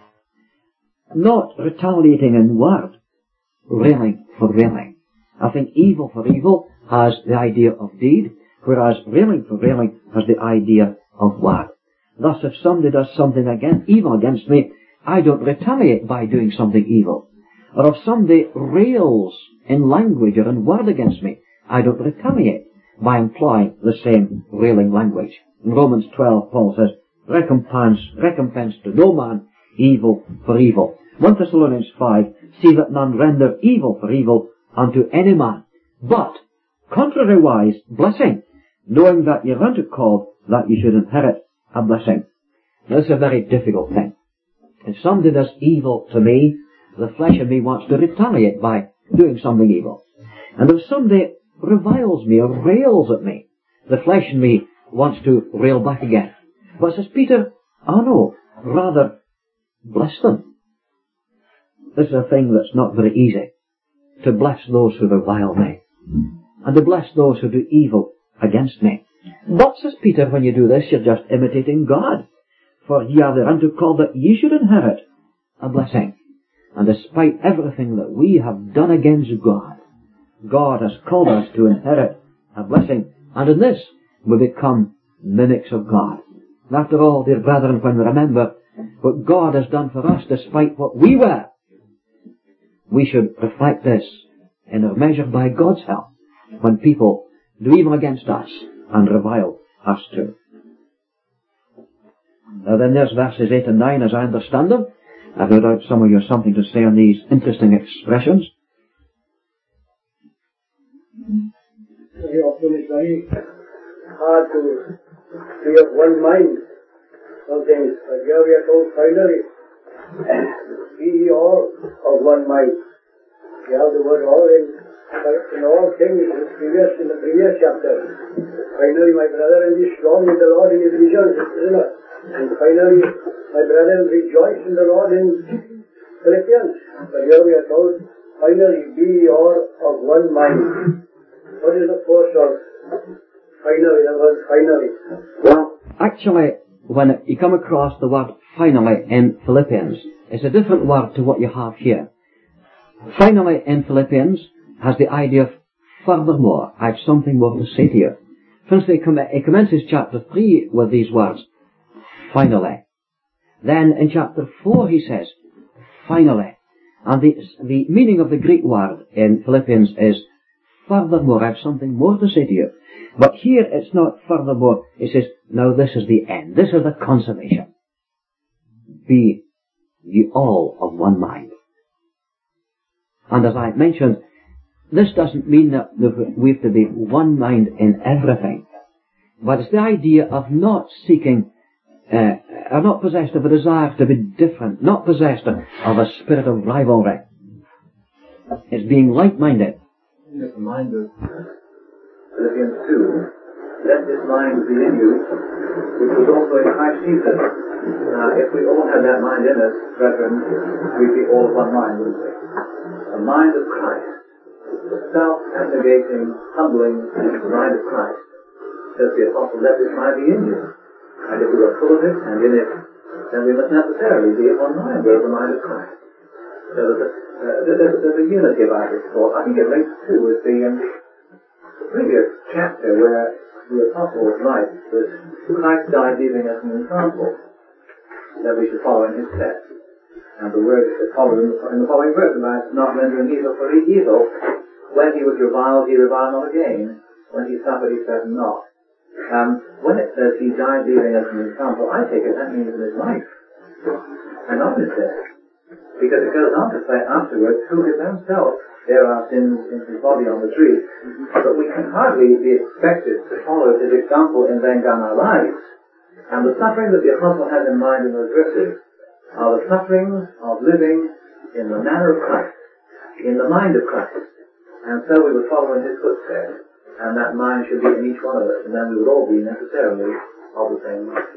Not retaliating in word, railing for railing. I think evil for evil has the idea of deed, whereas railing for railing has the idea of word. Thus, if somebody does something evil against me, I don't retaliate by doing something evil. Or if somebody rails in language or in word against me, I don't retaliate by employing the same railing language. In Romans 12, Paul says, recompense to no man evil for evil. 1 Thessalonians 5, see that none render evil for evil unto any man, but contrariwise blessing, knowing that ye are unto called that ye should inherit a blessing. Now, this is a very difficult thing. If somebody does evil to me, the flesh in me wants to retaliate by doing something evil. And if somebody reviles me or rails at me, the flesh in me wants to rail back again. But says Peter, Oh no, rather bless them. This is a thing that's not very easy. To bless those who revile me, and to bless those who do evil against me. But, says Peter, when you do this, you're just imitating God. For ye are thereunto called that ye should inherit a blessing. And despite everything that we have done against God, God has called us to inherit a blessing. And in this, we become mimics of God. And after all, dear brethren, when we remember what God has done for us despite what we were, we should reflect this in a measure by God's help when people do evil against us and revile us too. Now then, there's verses 8 and 9 as I understand them. I've no doubt some of you have something to say on these interesting expressions. Very often it's very hard to be of one mind sometimes, but here we are told finally, be ye all of one mind. We have the word all in all things in the previous chapter. Finally, my brethren, be strong in the Lord in Ephesians, isn't it? And finally, my brethren, rejoice in the Lord in Philippians. But here we are told, finally, be ye all of one mind. What is the force of finally, the word finally? Well, actually, when you come across the word finally in Philippians, it's a different word to what you have here. Finally in Philippians has the idea of furthermore. I have something more to say to you. For instance, he commences chapter 3 with these words, finally. Then in chapter 4 he says, finally. And the meaning of the Greek word in Philippians is, furthermore, I have something more to say to you. But here it's not furthermore, it says, now this is the end. This is the consummation. Be ye all of one mind. And as I mentioned, this doesn't mean that we have to be one mind in everything. But it's the idea of not seeking, are not possessed of a desire to be different, not possessed of a spirit of rivalry. It's being like-minded. In the mind of Philippians 2, let this mind be in you, which was also in Christ Jesus. If we all had that mind in us, brethren, we'd be all of one mind, wouldn't we? The mind of Christ, the self-abnegating, humbling mind of Christ. Says the Apostle, let this mind be in you. And if we are full of it and in it, then we must necessarily be of one mind. We're of the mind of Christ. So there's a unity about this thought. I think it links too with the previous chapter where the Apostle writes that Christ died leaving us an example that we should follow in his steps. And the word is followed in the following verse about not rendering evil for evil. When he was reviled, he reviled not again. When he suffered, he suffered not. When it says he died leaving us an example, I take it that means in his life and not in his death. Because it goes on to say afterwards, who himself bare our sins in his body on the tree. But we can hardly be expected to follow his example in laying down our lives. And the suffering that the Apostle has in mind in those verses are the sufferings of living in the manner of Christ, in the mind of Christ. And so we would follow in his footsteps. And that mind should be in each one of us, and then we would all be necessarily of the same mind.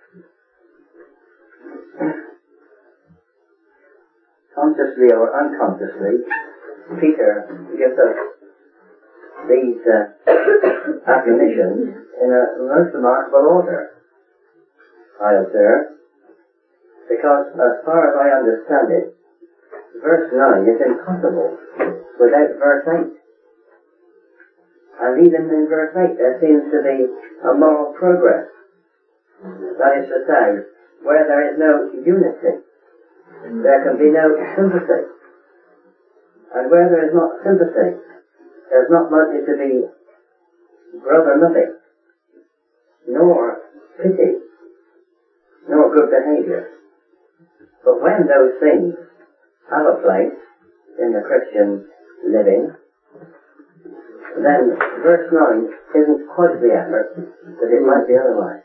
Consciously or unconsciously, Peter gives us these admonitions in a most remarkable order, I observe, because as far as I understand it, verse 9 is impossible without verse 8. And even in verse 8 there seems to be a moral progress. That is to say, where there is no unity, there can be no sympathy. And where there is not sympathy, there's not likely to be brother loving, nor pity, nor good behaviour. But when those things have a place in the Christian living, then verse 9 isn't quite the effort that it might be otherwise.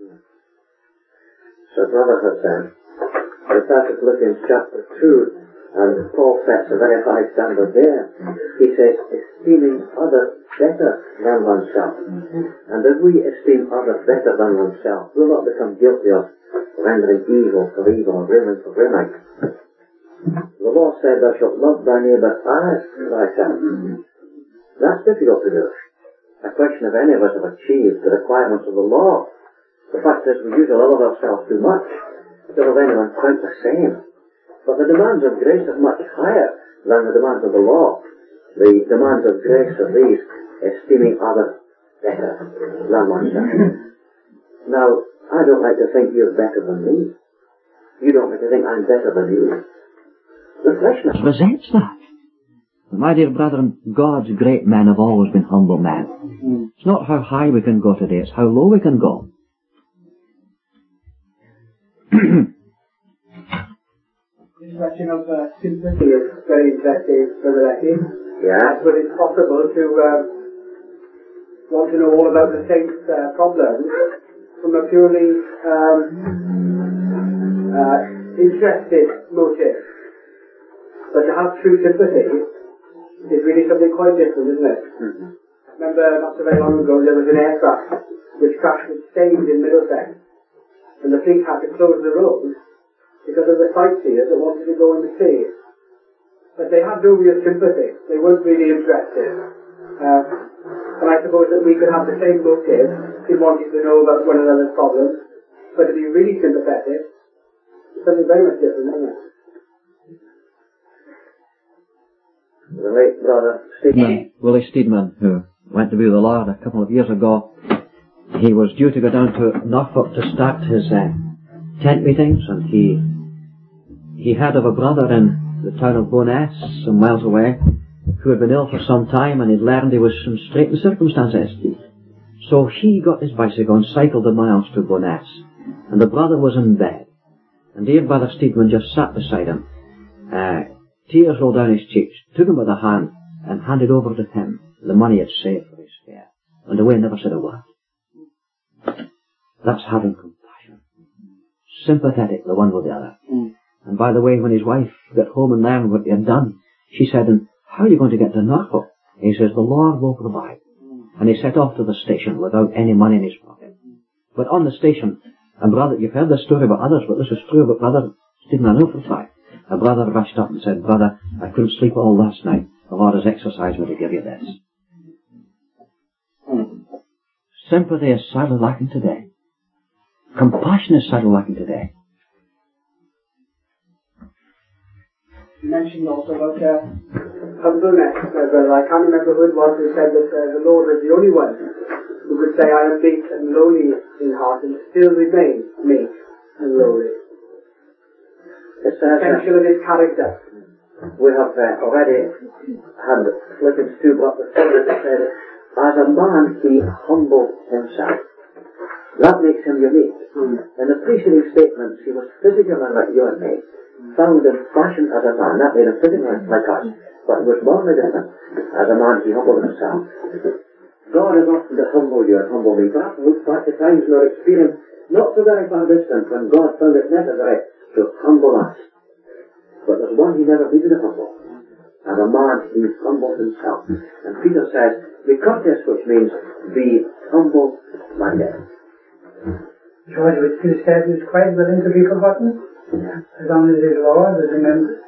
So Brother Hassan, refer to Philippians chapter 2 And Paul sets a very high standard there. He says, esteeming others better than oneself. And if we esteem others better than oneself, we'll not become guilty of rendering evil for evil and ruin for ruin. The law said, thou shalt love thy neighbour as thyself. That's difficult to do. A question if any of us have achieved the requirements of the law. The fact is, we usually love ourselves too much to love anyone quite the same. But the demands of grace are much higher than the demands of the law. The demands of grace are these, esteeming others better than oneself. Now, I don't like to think you're better than me. You don't like to think I'm better than you. The fleshman resents that. My dear brethren, God's great men have always been humble men. It's not how high we can go today, it's how low we can go. This question of sympathy is very interesting, Brother Leckie. Yeah. But it's possible to want to know all about the saints' problems from a purely interested motive. But to have true sympathy is really something quite different, isn't it? Mm-hmm. Remember, not so very long ago, there was an aircraft which crashed with Staines in Middlesex, and the fleet had to close the road because of the sightseers that wanted to go in the sea. But they had no real sympathy. They weren't really interested. And I suppose that we could have the same motive in wanting to know about one another's problems, but to be really sympathetic is something very much different, isn't it? The late brother Steedman, Willie Steedman, who went to be with the Lord a couple of years ago, he was due to go down to Norfolk to start his tent meetings, and he heard of a brother in the town of Bowness, some miles away, who had been ill for some time, and he'd learned he was in straitened circumstances. So he got his bicycle and cycled the miles to Bowness, and the brother was in bed, and dear Brother Steedman just sat beside him. Tears rolled down his cheeks, took him by the hand, and handed over to him the money he'd saved for his fare, and away never said a word. That's having compassion. Sympathetic, the one with the other. And by the way, when his wife got home and learned what he had done, she said, and how are you going to get to Norfolk? He says, the Lord will provide. And he set off to the station without any money in his pocket. But on the station, a brother, you've heard this story about others, but this is true about Brother Stephen, I know for a fact. A brother rushed up and said, brother, I couldn't sleep all last night. The Lord has exercised me to give you this. Sympathy is sadly lacking today. Compassion is sadly lacking today. You mentioned also about humbleness, brother. I can't remember who it was who said that the Lord was the only one who could say, I am meek and lowly in heart and still remain meek and lowly. it's Essential of his character. we have already had Philippians 2 brought before us that said, as a man he humbled himself. That makes him unique. In the preceding statements, he was physical man like you and me, found in fashion as a man. That made him physical like us, but he was morally different. As a man, he humbled himself. God is often to humble you and humble me. Perhaps we look back to times in our experience, not so very far distant, when God found it necessary to humble us. But there's one he never needed to humble. As a man, he humbled himself. And Peter says, be courteous, which means be humble-minded. George would still say he was quite willing to be forgotten, as long as his Lord is remembered.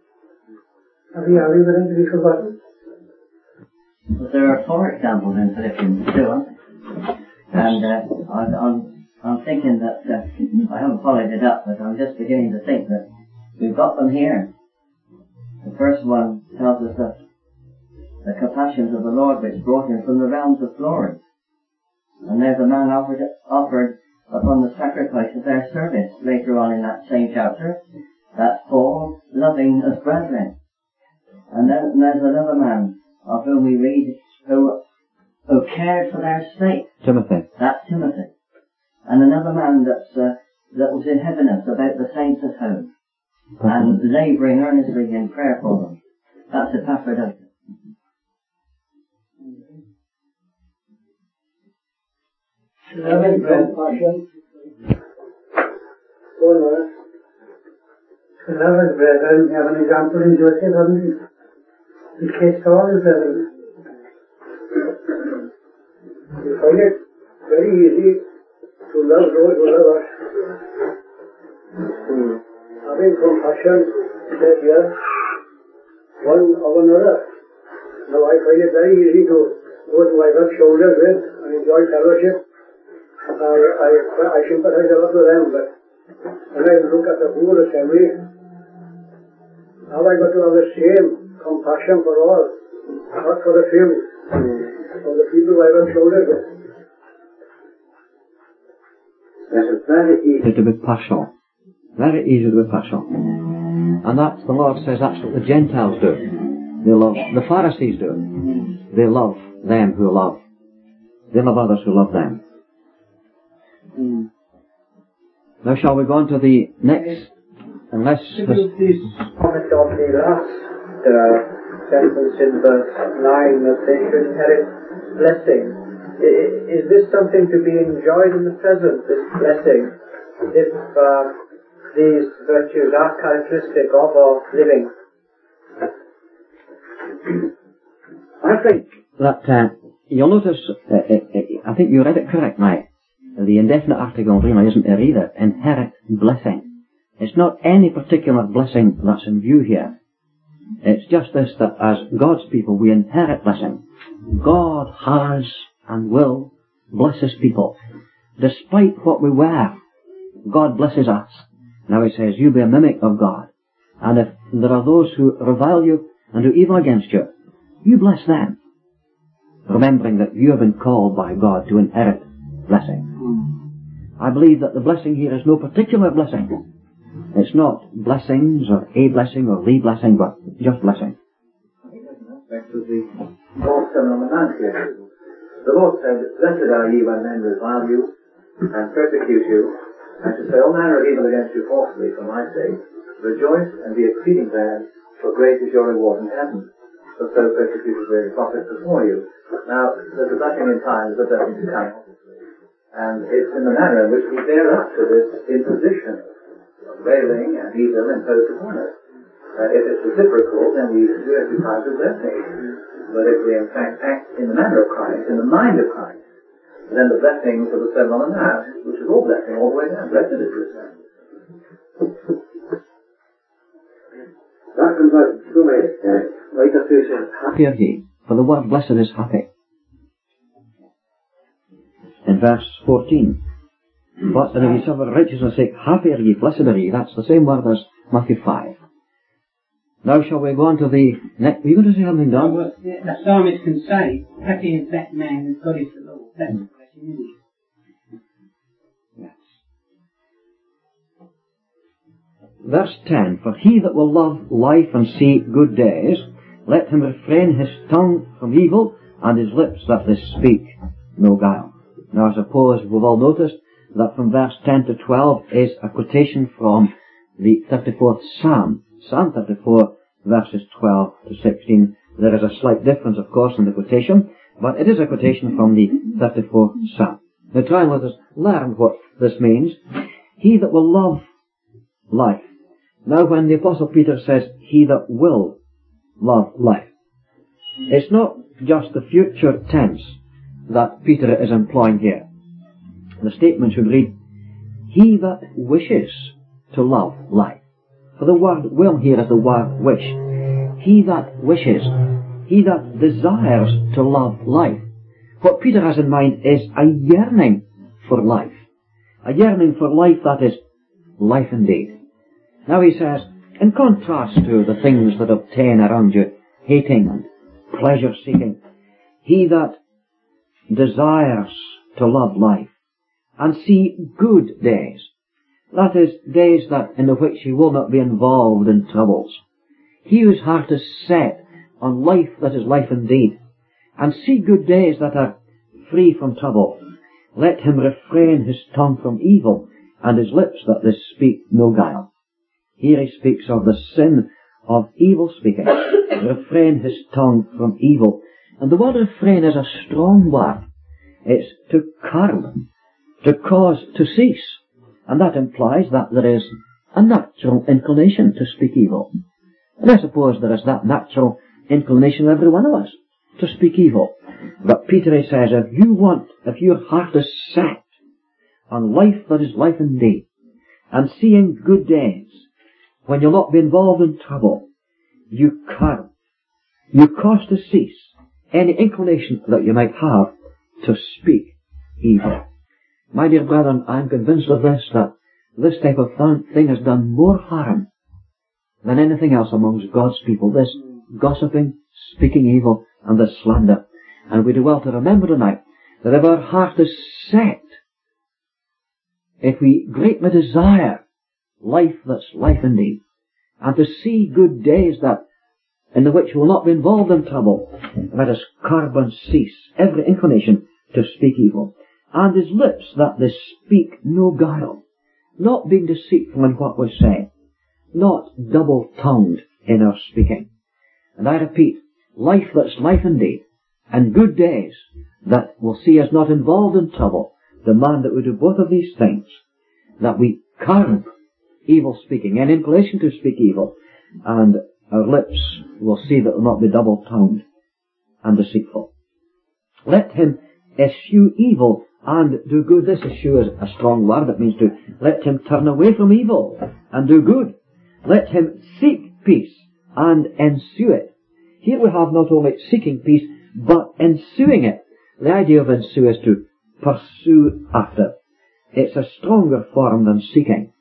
Are we willing to be forgotten? Well, there are 4 examples in Philippians 2, aren't there? And I'm thinking that, I haven't followed it up, but I'm just beginning to think that we've got them here. The first one tells us that the compassions of the Lord which brought him from the realms of glory. And there's a man offered upon the sacrifice of their service later on in that same chapter. That's Paul, loving as brethren. And then there's another man of whom we read who cared for their sake. Timothy. That's Timothy. And another man that was in heaviness about the saints at home and labouring earnestly in prayer for them. That's Epaphroditus. Loving compassion. Beloved brethren, we have an example in Joseph, haven't we? He kissed all his brethren. You find it very easy to love those who love us. Having compassion, said here, one of another. Now I find it very easy to go to my rub shoulders with and enjoy fellowship. I sympathize a lot with them, but when I look at the whole assembly, have I got to have the same compassion for all, not for the few, for the people I rub shoulders with. It's very easy to be partial. Very easy to be partial. And that's, the Lord says, that's what the Gentiles do. They love, the Pharisees do. They love them who love. They love others who love them. Now shall we go on to the next, unless... Please comment on the last sentence in verse 9 that they should inherit blessing. Is this something to be enjoyed in the present, this blessing, if these virtues are characteristic of our living? I think that you'll notice, I think you read it correct, Mike. The indefinite article really isn't there either. Inherit blessing. It's not any particular blessing that's in view here. It's just this, that as God's people we inherit blessing. God has and will bless His people. Despite what we were, God blesses us. Now He says, you be a mimic of God. And if there are those who revile you and do evil against you, you bless them. Remembering that you have been called by God to inherit blessing. I believe that the blessing here is no particular blessing. It's not blessings or a blessing or the blessing, but just blessing. I think that's an aspect of the Lord's Sermon on the Mount here. The Lord said, blessed are ye when men revile you and persecute you, and to say all manner of evil against you falsely for my sake. Rejoice and be exceeding glad, for great is your reward in heaven. For so persecuted the prophets before you. Now, there's a blessing in time, there's a blessing to come, obviously. And it's in the manner in which we bear up to this imposition of railing and evil imposed upon us. If it's reciprocal, then we do it because of blessing. But if we in fact act in the manner of Christ, in the mind of Christ, then the blessing for the Sermon on the Mount, which is all blessing all the way down, blessed is this man. That comes out so many, like a few says, Happy are ye, for the word blessed is happy. In verse 14, but if ye suffer righteousness' sake, happy are ye, blessed are ye. That's the same word as Matthew 5. Now shall we go on to the next... Were you going to say something, Don? Well, the psalmist can say, happy is that man whose God is the Lord. That's the blessing, isn't it? Yes. Verse 10, for he that will love life and see good days, let him refrain his tongue from evil, and his lips that they speak no guile. Now I suppose we've all noticed that from verse 10 to 12 is a quotation from the 34th Psalm. Psalm 34, verses 12 to 16. There is a slight difference, of course, in the quotation, but it is a quotation from the 34th Psalm. Now try and let us learn what this means. He that will love life. Now when the Apostle Peter says, he that will love life, it's not just the future tense that Peter is employing here. The statement should read, he that wishes to love life. For the word will here is the word wish. He that wishes, he that desires to love life. What Peter has in mind is a yearning for life. A yearning for life that is life indeed. Now he says, in contrast to the things that obtain around you, hating and pleasure-seeking, he that desires to love life and see good days, that is, days that in which he will not be involved in troubles. He whose heart is set on life that is life indeed, and see good days that are free from trouble, let him refrain his tongue from evil, and his lips that they speak no guile. Here he speaks of the sin of evil speaking. Refrain his tongue from evil. And the word refrain is a strong word. It's to curb, to cause to cease. And that implies that there is a natural inclination to speak evil. And I suppose there is that natural inclination in every one of us to speak evil. But Peter, he says, if your heart is set on life that is life indeed, and seeing good days, when you'll not be involved in trouble, you curb, you cause to cease any inclination that you might have to speak evil. My dear brethren, I'm convinced of this, that this type of thing has done more harm than anything else amongst God's people, this gossiping, speaking evil, and this slander. And we do well to remember tonight that if our heart is set, if we greatly desire life that's life indeed, and to see good days that in the which we will not be involved in trouble, let us curb and cease every inclination to speak evil, and his lips that they speak no guile, not being deceitful in what we say, not double-tongued in our speaking. And I repeat, life that's life indeed, and good days that will see us not involved in trouble, demand that we do both of these things, that we curb evil speaking, an inclination to speak evil, and our lips will see that will not be double-tongued and deceitful. Let him eschew evil and do good. This eschew is a strong word. It means to let him turn away from evil and do good. Let him seek peace and ensue it. Here we have not only seeking peace, but ensuing it. The idea of ensue is to pursue after. It's a stronger form than seeking.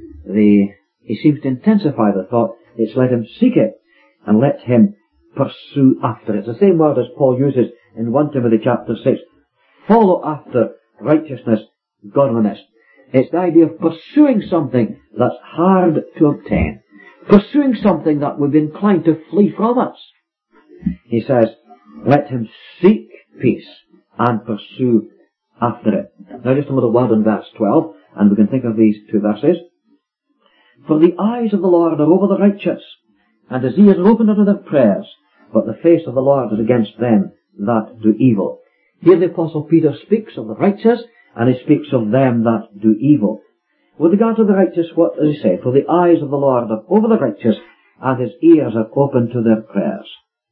He seems to intensify the thought. It's let him seek it and let him pursue after it. It's the same word as Paul uses in 1 Timothy chapter 6. Follow after righteousness, godliness. It's the idea of pursuing something that's hard to obtain. Pursuing something that would be inclined to flee from us. He says, let him seek peace and pursue after it. Now just a little word in verse 12, and we can think of these two verses. For the eyes of the Lord are over the righteous, and his ears are opened unto their prayers, but the face of the Lord is against them that do evil. Here the Apostle Peter speaks of the righteous, and he speaks of them that do evil. With regard to the righteous, what does he say? For the eyes of the Lord are over the righteous, and his ears are open to their prayers.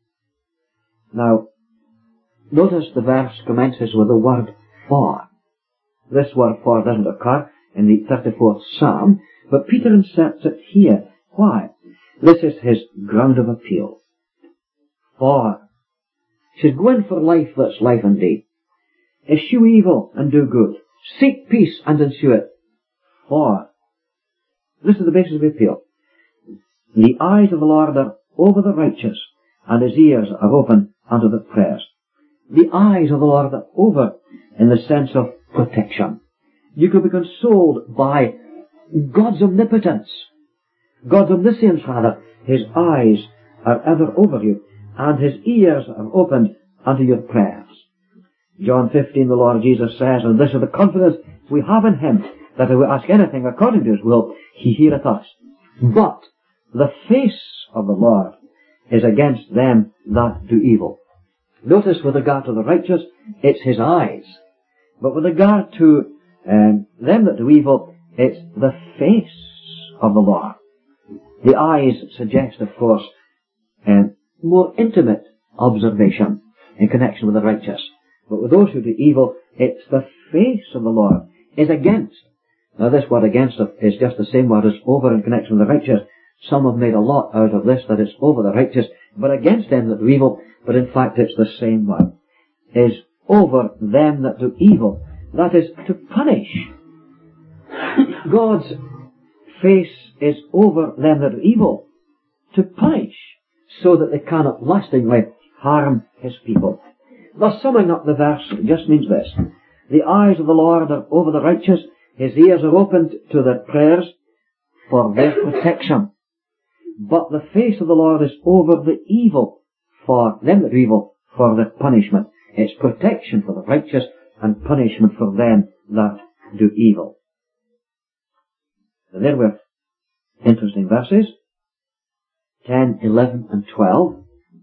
Now, notice the verse commences with the word for. This word for doesn't occur in the 34th Psalm, but Peter inserts it here. Why? This is his ground of appeal. For. He says, go in for life that's life indeed. Eschew evil and do good. Seek peace and ensue it. For. This is the basis of the appeal. The eyes of the Lord are over the righteous, and his ears are open unto their prayers. The eyes of the Lord are over in the sense of protection. You could be consoled by God's omnipotence, God's omniscience rather. His eyes are ever over you, and his ears are opened unto your prayers. John 15, the Lord Jesus says, and this is the confidence we have in him, that if we ask anything according to his will, he heareth us. But the face of the Lord is against them that do evil. Notice with regard to the righteous, it's his eyes. But with regard to them that do evil, it's the face of the Lord. The eyes suggest, of course, more intimate observation in connection with the righteous. But with those who do evil, it's the face of the Lord is against. Now this word against is just the same word as over in connection with the righteous. Some have made a lot out of this, that it's over the righteous, but against them that do evil. But in fact it's the same word. Is over them that do evil. That is, to punish. God's face is over them that do evil. To punish, so that they cannot lastingly harm his people. Thus summing up the verse, it just means this. The eyes of the Lord are over the righteous, his ears are opened to their prayers for their protection. But the face of the Lord is over the evil, for them that do evil, for their punishment. It's protection for the righteous and punishment for them that do evil. And there were interesting verses, 10, 11 and 12.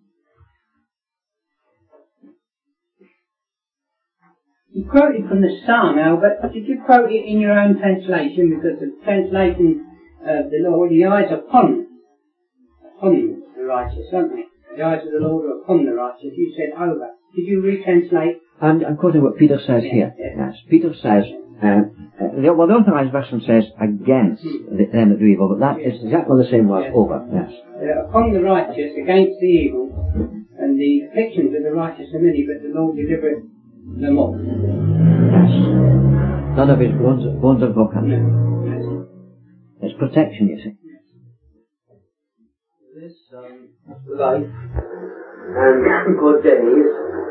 You quoted from the Psalm, Albert. Did you quote it in your own translation? Because the translation the Lord, the eyes upon the righteous, aren't they? The eyes of the Lord are upon the righteous. You said over. Did you retranslate? I'm quoting what Peter says here. Yes. Peter says, the Authorized Version says against them that do evil, but that is exactly the same word, over. Yes. Upon the righteous, against the evil, and the afflictions of the righteous are many, but the Lord delivereth them all. Yes. None of his bones are broken. No. Yes. It's protection, you see. This life and good days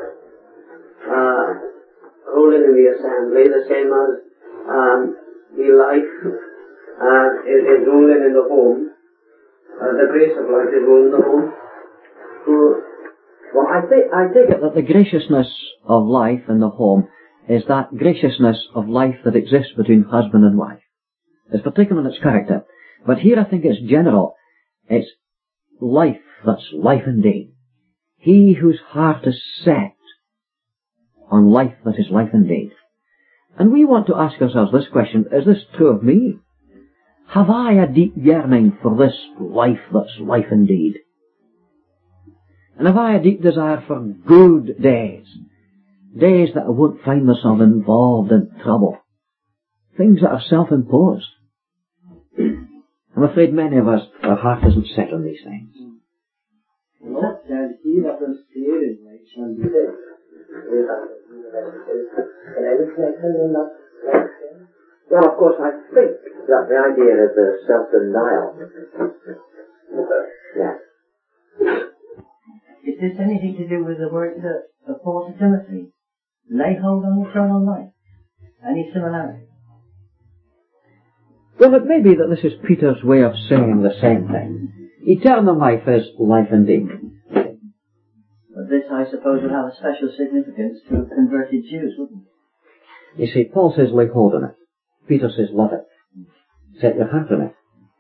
ruling in the assembly, the same as the life is ruling in the home. The grace of life is ruling in the home. So, well, I take it that the graciousness of life in the home is that graciousness of life that exists between husband and wife. It's particular in its character. But here I think it's general. It's life that's life indeed. He whose heart is set on life that is life indeed. And we want to ask ourselves this question, is this true of me? Have I a deep yearning for this life that's life indeed? And have I a deep desire for good days? Days that I won't find myself involved in trouble. Things that are self-imposed. I'm afraid many of us, our heart isn't set on these things. Not that he that was created right shall be saved. well, of course, I think that the idea is the self-denial. Yes. Is this anything to do with the words of Paul to Timothy? Lay hold on eternal life. Any similarity? Well, it may be that this is Peter's way of saying the same thing. Eternal life is life indeed. But this, I suppose, would have a special significance to converted Jews, wouldn't it? You see, Paul says lay hold on it. Peter says love it. Set your heart on it.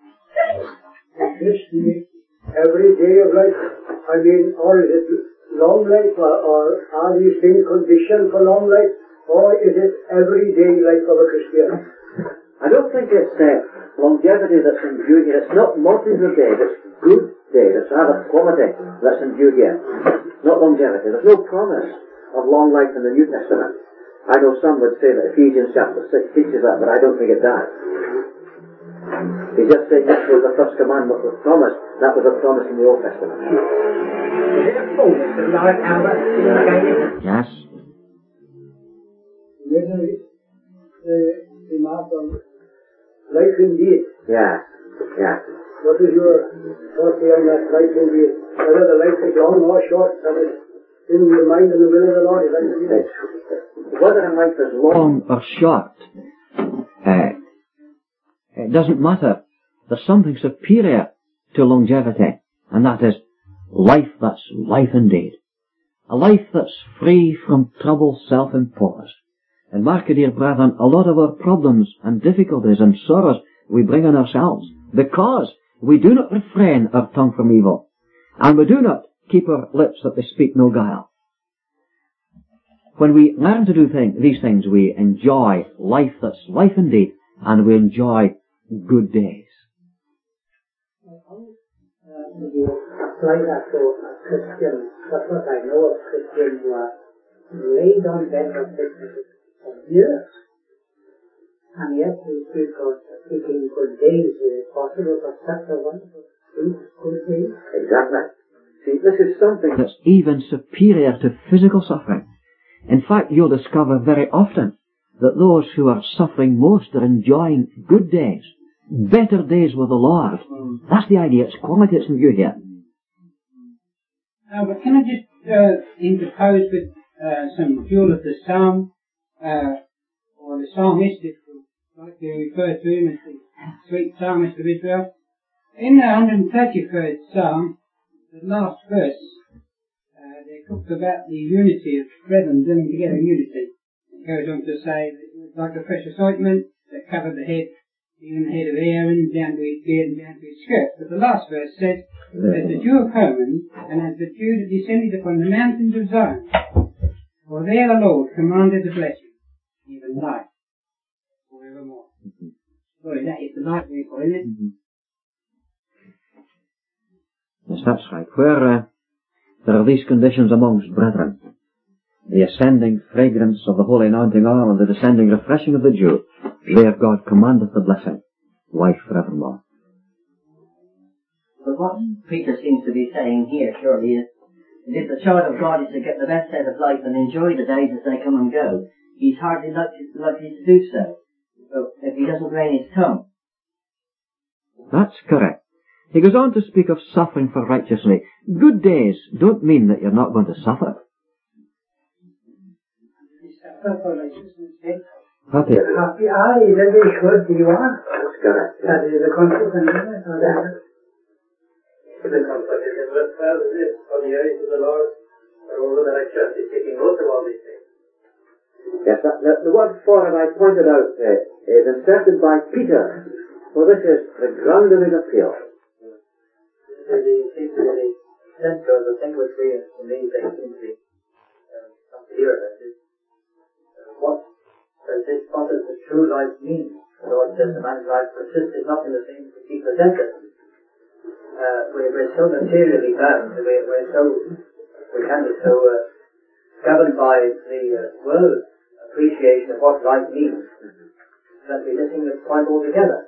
Every day of life, I mean, or is it long life, or are these things conditioned for long life, or is it everyday life of a Christian? I don't think it's longevity that's imbued here. It's not multitudes of days, it's good days. It's rather quality that's imbued here. Not longevity. There's no promise of long life in the New Testament. I know some would say that Ephesians chapter 6 teaches that, but I don't think it does. He just said this was the first commandment was promised. That was a promise in the Old Testament. Yes. Remark on life indeed. Yeah. Yeah. What is your thought on that life indeed? Whether the life is long or short, that is in the mind and the will of the Lord. Whether a life is long or short, it doesn't matter. There's something superior to longevity, and that is life that's life indeed. A life that's free from trouble self-imposed. And mark, dear brethren, a lot of our problems and difficulties and sorrows we bring on ourselves because we do not refrain our tongue from evil, and we do not keep our lips that they speak no guile. When we learn to do these things, we enjoy life that's life indeed, and we enjoy good days. Apply that to Christians. That's what I know of Christians who are laid on bed of sickness for years. And yet we speak of speaking good days. Is it possible for such a wonderful good days? Exactly. See, this is something that's even superior to physical suffering. In fact, you'll discover very often that those who are suffering most are enjoying good days, better days with the Lord. That's the idea. It's quality that's in view here. But can I just interpose with some jewel of the psalm, or the psalmist, if you like to refer to him as the sweet psalmist of Israel? In the 133rd psalm, the last verse, they talk about the unity of brethren living together in unity. It goes on to say that it was like a precious ointment that covered the head, even the head of Aaron, down to his beard and down to his skirt. But the last verse says, as the dew of Hermon, and as the dew that descended upon the mountains of Zion. For there the Lord commanded the blessing, even life, forevermore. Boy, that is the life we're for, isn't it? Yes, that's right. Where there are these conditions amongst brethren, the ascending fragrance of the holy anointing oil and the descending refreshing of the dew, there God commandeth the blessing, life forevermore. But what Peter seems to be saying here, surely, is that if the child of God is to get the best out of life and enjoy the days as they come and go, he's hardly likely to do so if he doesn't rein his tongue. That's correct. He goes on to speak of suffering for righteousness. Good days don't mean that you're not going to suffer. Happy. Happy, aye, very good, you are. That's correct. That is a consequence of that. The comfort is in verse 12, is it? For the eyes of the Lord are over the righteous, is taking note of all these things. Yes, the word for it I pointed out is inserted by Peter, for this is the ground of his appeal. This seems to be the centre of the thing which we, in these days, seem to be come to hear about is what does the true life mean? The Lord says the man's life consisted not in the things which he possesses. We're so materially bound, we can be so governed by the world's appreciation of what life means that we're missing the point altogether.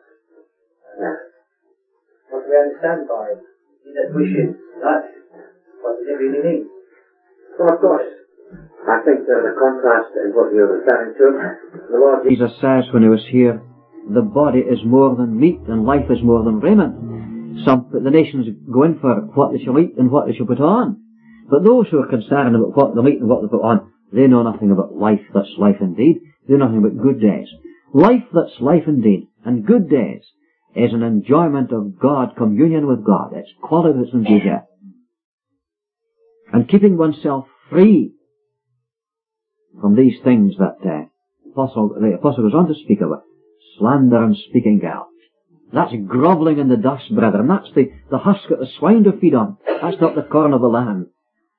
What do we understand by it? He that wishes life, what does it really mean? Well, of course, I think there's a contrast in what you're referring to. The Lord Jesus says when he was here, the body is more than meat and life is more than raiment. The nations go in for what they shall eat and what they shall put on. But those who are concerned about what they'll eat and what they put on, they know nothing about life that's life indeed. They know nothing about good days. Life that's life indeed, and good days, is an enjoyment of God, communion with God. It's quality that's indeed there. And keeping oneself free from these things that the apostle goes on to speak about, slander and speaking ill. That's grovelling in the dust, brethren. That's the husk that the swine do feed on. That's not the corn of the land.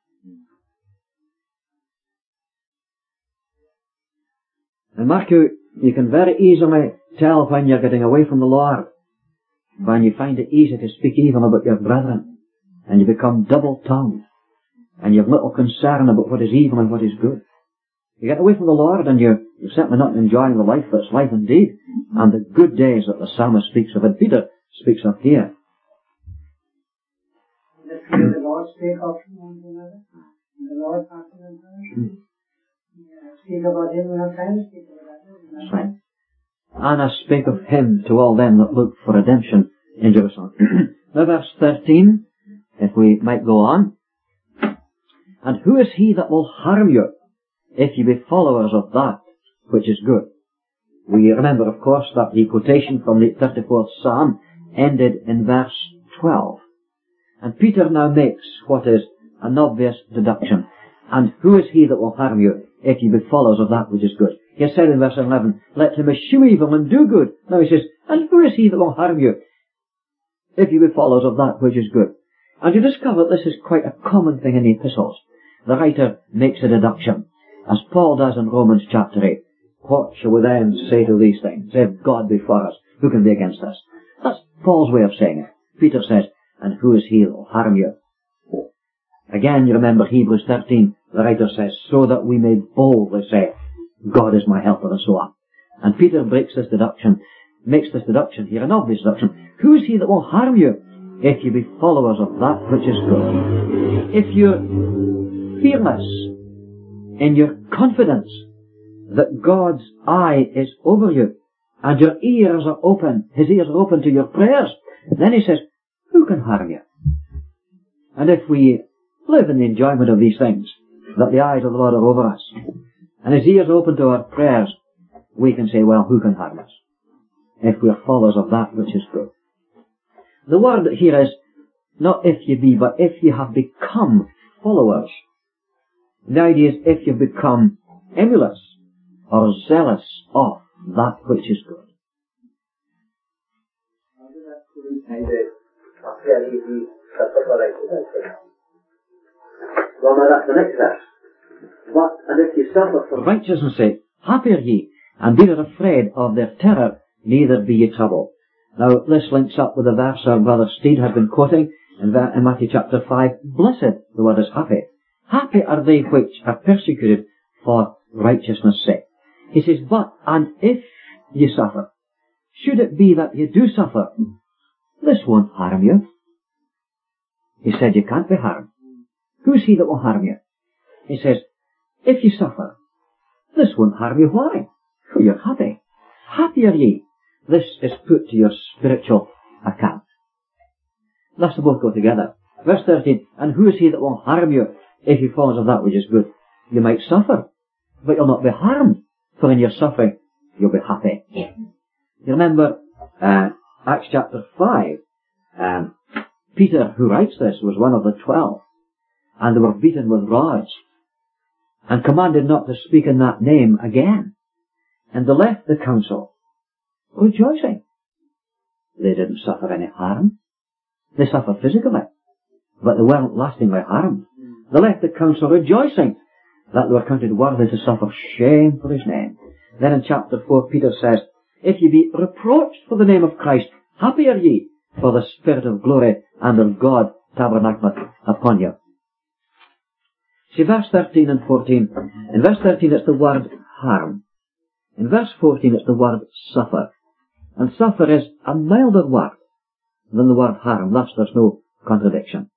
And mark you can very easily tell when you're getting away from the Lord, when you find it easy to speak evil about your brethren, and you become double-tongued, and you have little concern about what is evil and what is good. You get away from the Lord and you're certainly not enjoying the life that's life indeed, and the good days that the psalmist speaks of, and Peter speaks of here. Let's hear the Lord speak of one another, and the Lord talking about us. Speak about him when I'm trying to speak about him. That's right. Anna spake of him to all them that look for redemption in Jerusalem. Now verse 13, if we might go on. And who is he that will harm you, if you be followers of that which is good? We remember, of course, that the quotation from the 34th Psalm ended in verse 12. And Peter now makes what is an obvious deduction. And who is he that will harm you, if you be followers of that which is good? He has said in verse 11, let him eschew evil and do good. Now he says, and who is he that will harm you, if you be followers of that which is good? And you discover that this is quite a common thing in the epistles. The writer makes a deduction, as Paul does in Romans chapter 8. What shall we then say to these things? If God be for us, who can be against us? That's Paul's way of saying it. Peter says, and who is he that will harm you? Again, you remember Hebrews 13, the writer says, so that we may boldly say, God is my helper, and so on. And Peter makes this deduction here, an obvious deduction. Who is he that will harm you, if you be followers of that which is good? If you're fearless in your confidence that God's eye is over you, and your ears are open, his ears are open to your prayers, then he says, who can harm you? And if we live in the enjoyment of these things, that the eyes of the Lord are over us, and his ears open to our prayers, we can say, well, who can harm us? If we are followers of that which is good. The word here is not if you be, but if you have become followers. The idea is if you've become emulous or zealous of that which is good. Well, now that's the next verse. But, and if you suffer For righteousness' sake, happy are ye, and be not afraid of their terror, neither be ye troubled. Now, this links up with the verse our brother Steed had been quoting, In Matthew chapter 5, blessed, the word is happy. Happy are they which are persecuted for righteousness' sake. He says, but, and if ye suffer, should it be that you do suffer, this won't harm you. He said you can't be harmed. Who is he that will harm you? He says, if you suffer, this won't harm you. Why? For you're happy. Happy are ye. This is put to your spiritual account. Thus they both go together. Verse 13, and who is he that will harm you if he falls of that which is good? You might suffer, but you'll not be harmed, for in your suffering you'll be happy. You remember Acts chapter 5, Peter, who writes this, was one of the 12, and they were beaten with rods, and commanded not to speak in that name again. And they left the council rejoicing. They didn't suffer any harm. They suffered physically, but they weren't lastingly harmed. They left the council rejoicing that they were counted worthy to suffer shame for his name. Then in chapter 4, Peter says, if ye be reproached for the name of Christ, happy are ye, for the Spirit of glory and of God tabernacleth upon you. See verse 13 and 14. In verse 13 it's the word harm. In verse 14 it's the word suffer. And suffer is a milder word than the word harm. Thus there's no contradiction.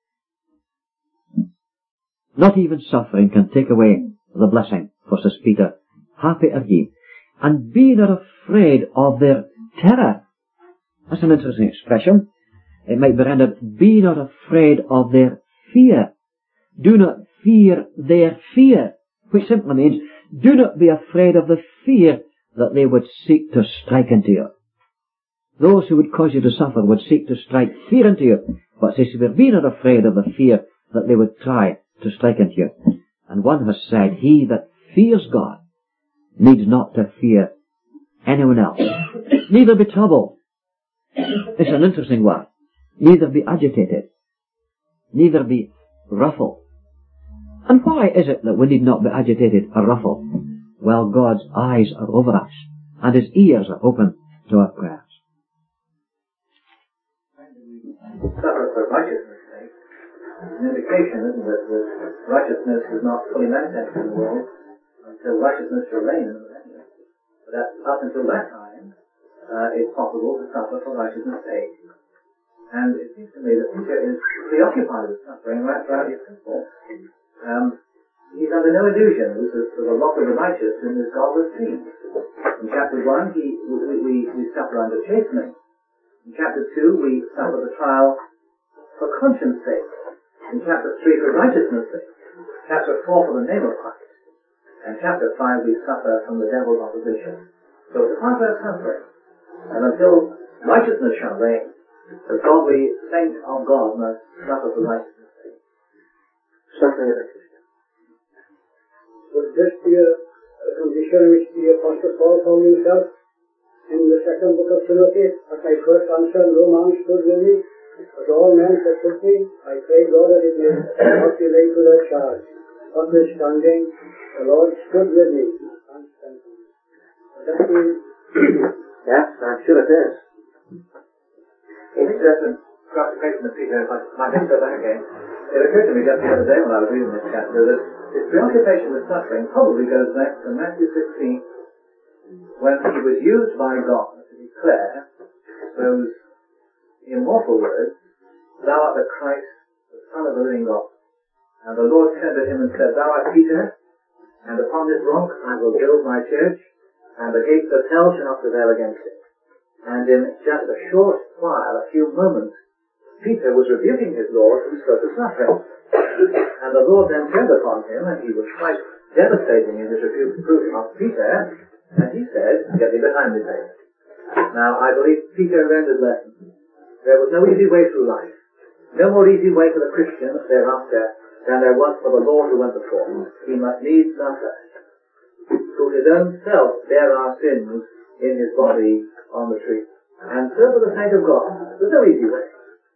Not even suffering can take away the blessing, for says Peter, happy are ye, and be not afraid of their terror. That's an interesting expression. It might be rendered, be not afraid of their fear. Do not fear their fear, which simply means, do not be afraid of the fear that they would seek to strike into you. Those who would cause you to suffer would seek to strike fear into you, but says, be not afraid of the fear that they would try to strike into you. And one has said, he that fears God needs not to fear anyone else. Neither be troubled. It's an interesting word. Neither be agitated. Neither be ruffled. And why is it that we need not be agitated or ruffled? Well, God's eyes are over us, and his ears are open to our prayers. Suffer for righteousness' sake. An indication, isn't it, that righteousness is not fully manifested in the world until righteousness shall reign in the millennium. But up until that time, it's possible to suffer for righteousness' sake. And it seems to me that Peter is preoccupied with suffering right throughout the epistle. He's under no illusion. This is the lot of the righteous in this godless sea. In chapter 1, we suffer under chastening. In chapter 2, we suffer the trial for conscience sake. In chapter 3, for righteousness sake. Chapter 4, for the name of Christ. And chapter 5, we suffer from the devil's opposition. So it's a part of our suffering. And until righteousness shall reign, the godly saint of God must suffer for righteousness sake. Suffering as a Christian. Would this be a condition which the Apostle Paul found himself in the second book of Timothy? As I first answered, no man stood with me, but all men forsook me. I pray God that it may not be laid to their charge. Notwithstanding, the Lord stood with me and strengthened me. That means... Yes, I'm sure it is. Interesting preoccupation of Peter, if I might go back again. It occurred to me just the other day when I was reading this chapter that his preoccupation with suffering probably goes back to Matthew 16, when he was used by God to declare those immortal words, thou art the Christ, the Son of the living God. And the Lord turned to him and said, thou art Peter, and upon this rock I will build my church, and the gates of hell shall not prevail against it. And in just a short while, a few moments, Peter was rebuking his Lord who spoke of suffering. And the Lord then turned upon him, and he was quite devastating in his rebuke of Peter, and he said, get thee behind me, Satan. Now, I believe Peter learned his lesson. There was no easy way through life. No more easy way for the Christian thereafter than there was for the Lord who went before. He must needs suffer. Through his own self bear our sins in his body on the tree. And so for the saint of God, there's no easy way.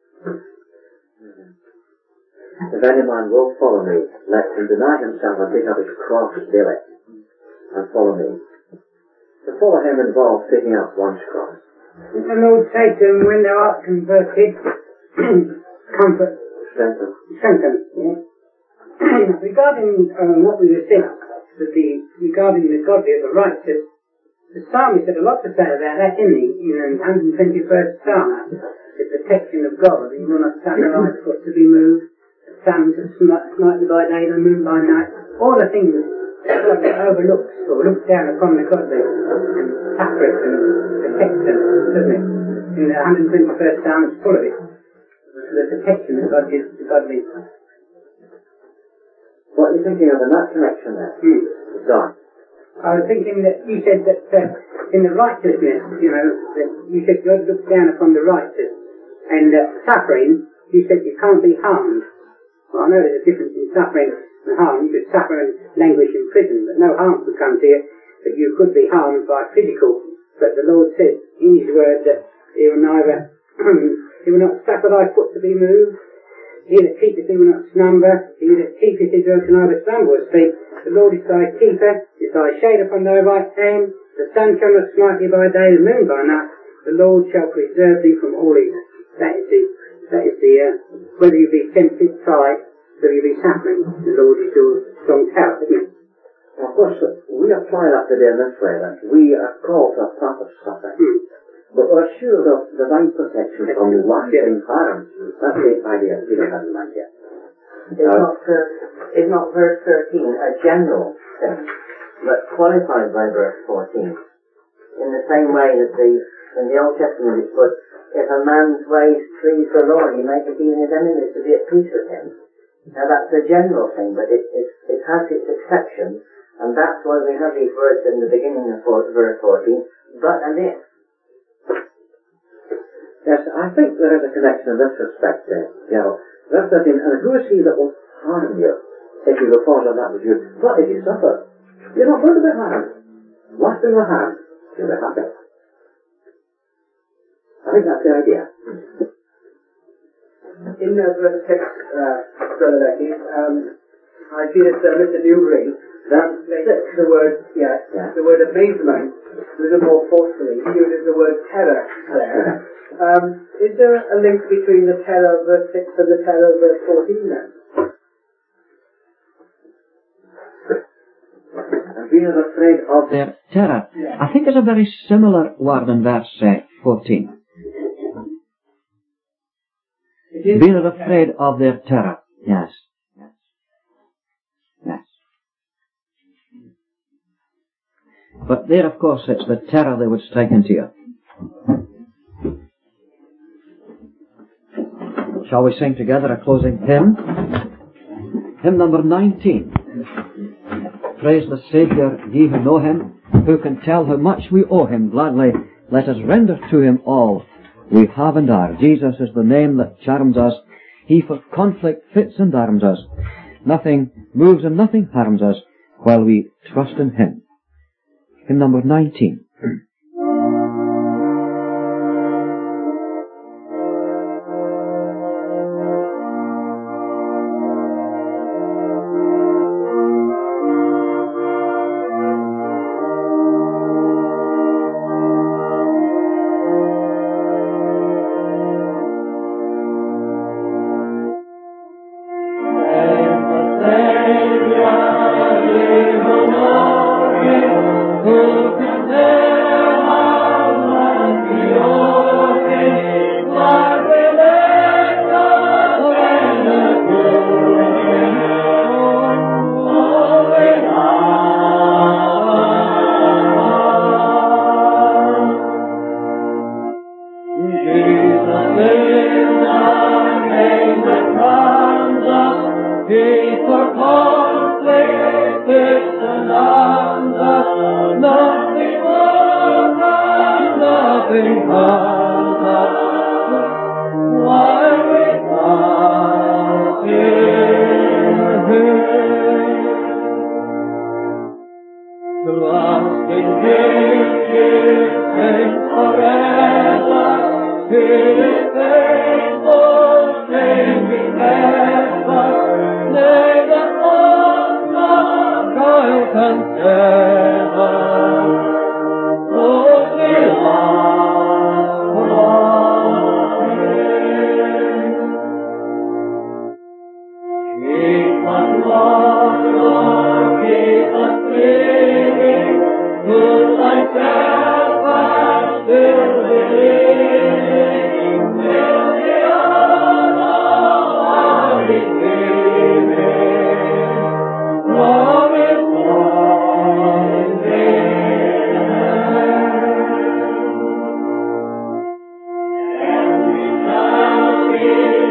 If any man will follow me, let him deny himself and pick up his cross daily, and follow me. To follow him involves picking up one's cross. The Lord said to him when they were converted, comfort, strengthen. Yeah. Regarding what we were saying, regarding the godly or the righteous, the psalmist had a lot to say about that, didn't he? In the 121st Psalm, the protection of God. He will not suffer our foot to be moved, the sun to smite by day, the moon by night. All the things that God overlooks or looks down upon the godly and suffers and protects them, doesn't it? In the 121st Psalm, it's full of it. The protection that God gives to godly. What are you thinking of in that connection there? Don? I was thinking that you said that in the righteousness, that you said God looks down upon the righteous, and suffering, you said you can't be harmed. Well, I know there's a difference in suffering and harm. You could suffer and languish in prison, but no harm could come to you. But you could be harmed by physical. But the Lord said in His word that He will neither, He will not suffer thy foot to be moved. He that keepeth thee will not slumber. He that keepeth Israel can neither slumber or sleep. The Lord is thy keeper, is thy shade upon thy right hand. The sun shall not smite thee by day, the moon by night. The Lord shall preserve thee from all evil. That is the whether you be tempted, tried, whether you be suffering, the Lord is your strong tower, isn't it? Of course, we apply that today in this way, that we are called to a path of suffering. But we're assured of divine protection from lasting harm. That's the idea Peter has in mind here. Is not verse 13 a general thing, but qualified by verse 14? In the same way that in the Old Testament it's put, if a man's ways please the Lord, He maketh even his enemies to be at peace with him. Now that's a general thing, but it has its exceptions, and that's why we have these words in the beginning of verse 14, but and if. Yes, I think there is a connection in this respect there. Verse 13, and who is he that will harm you if you will fall on that with you? But if you suffer, you're not going to be harmed. Lasting the harm, you'll be happy. I think that's the idea. In verse 6, Brother Lecky, I see that Mr. Newbury translates the word amazement a little more forcefully. He uses the word terror there. Is there a link between the terror of verse 6 and the terror of verse 14 then? And being afraid of their terror. Yeah. I think there's a very similar word in verse 14. Being afraid of their terror. Yes. But there, of course, it's the terror they would strike into you. Shall we sing together a closing hymn? Hymn number 19. Praise the Saviour, ye who know Him, who can tell how much we owe Him gladly. Let us render to Him all we have and are. Jesus is the name that charms us. He for conflict fits and arms us. Nothing moves and nothing harms us while we trust in Him. Hymn number 19. Amen.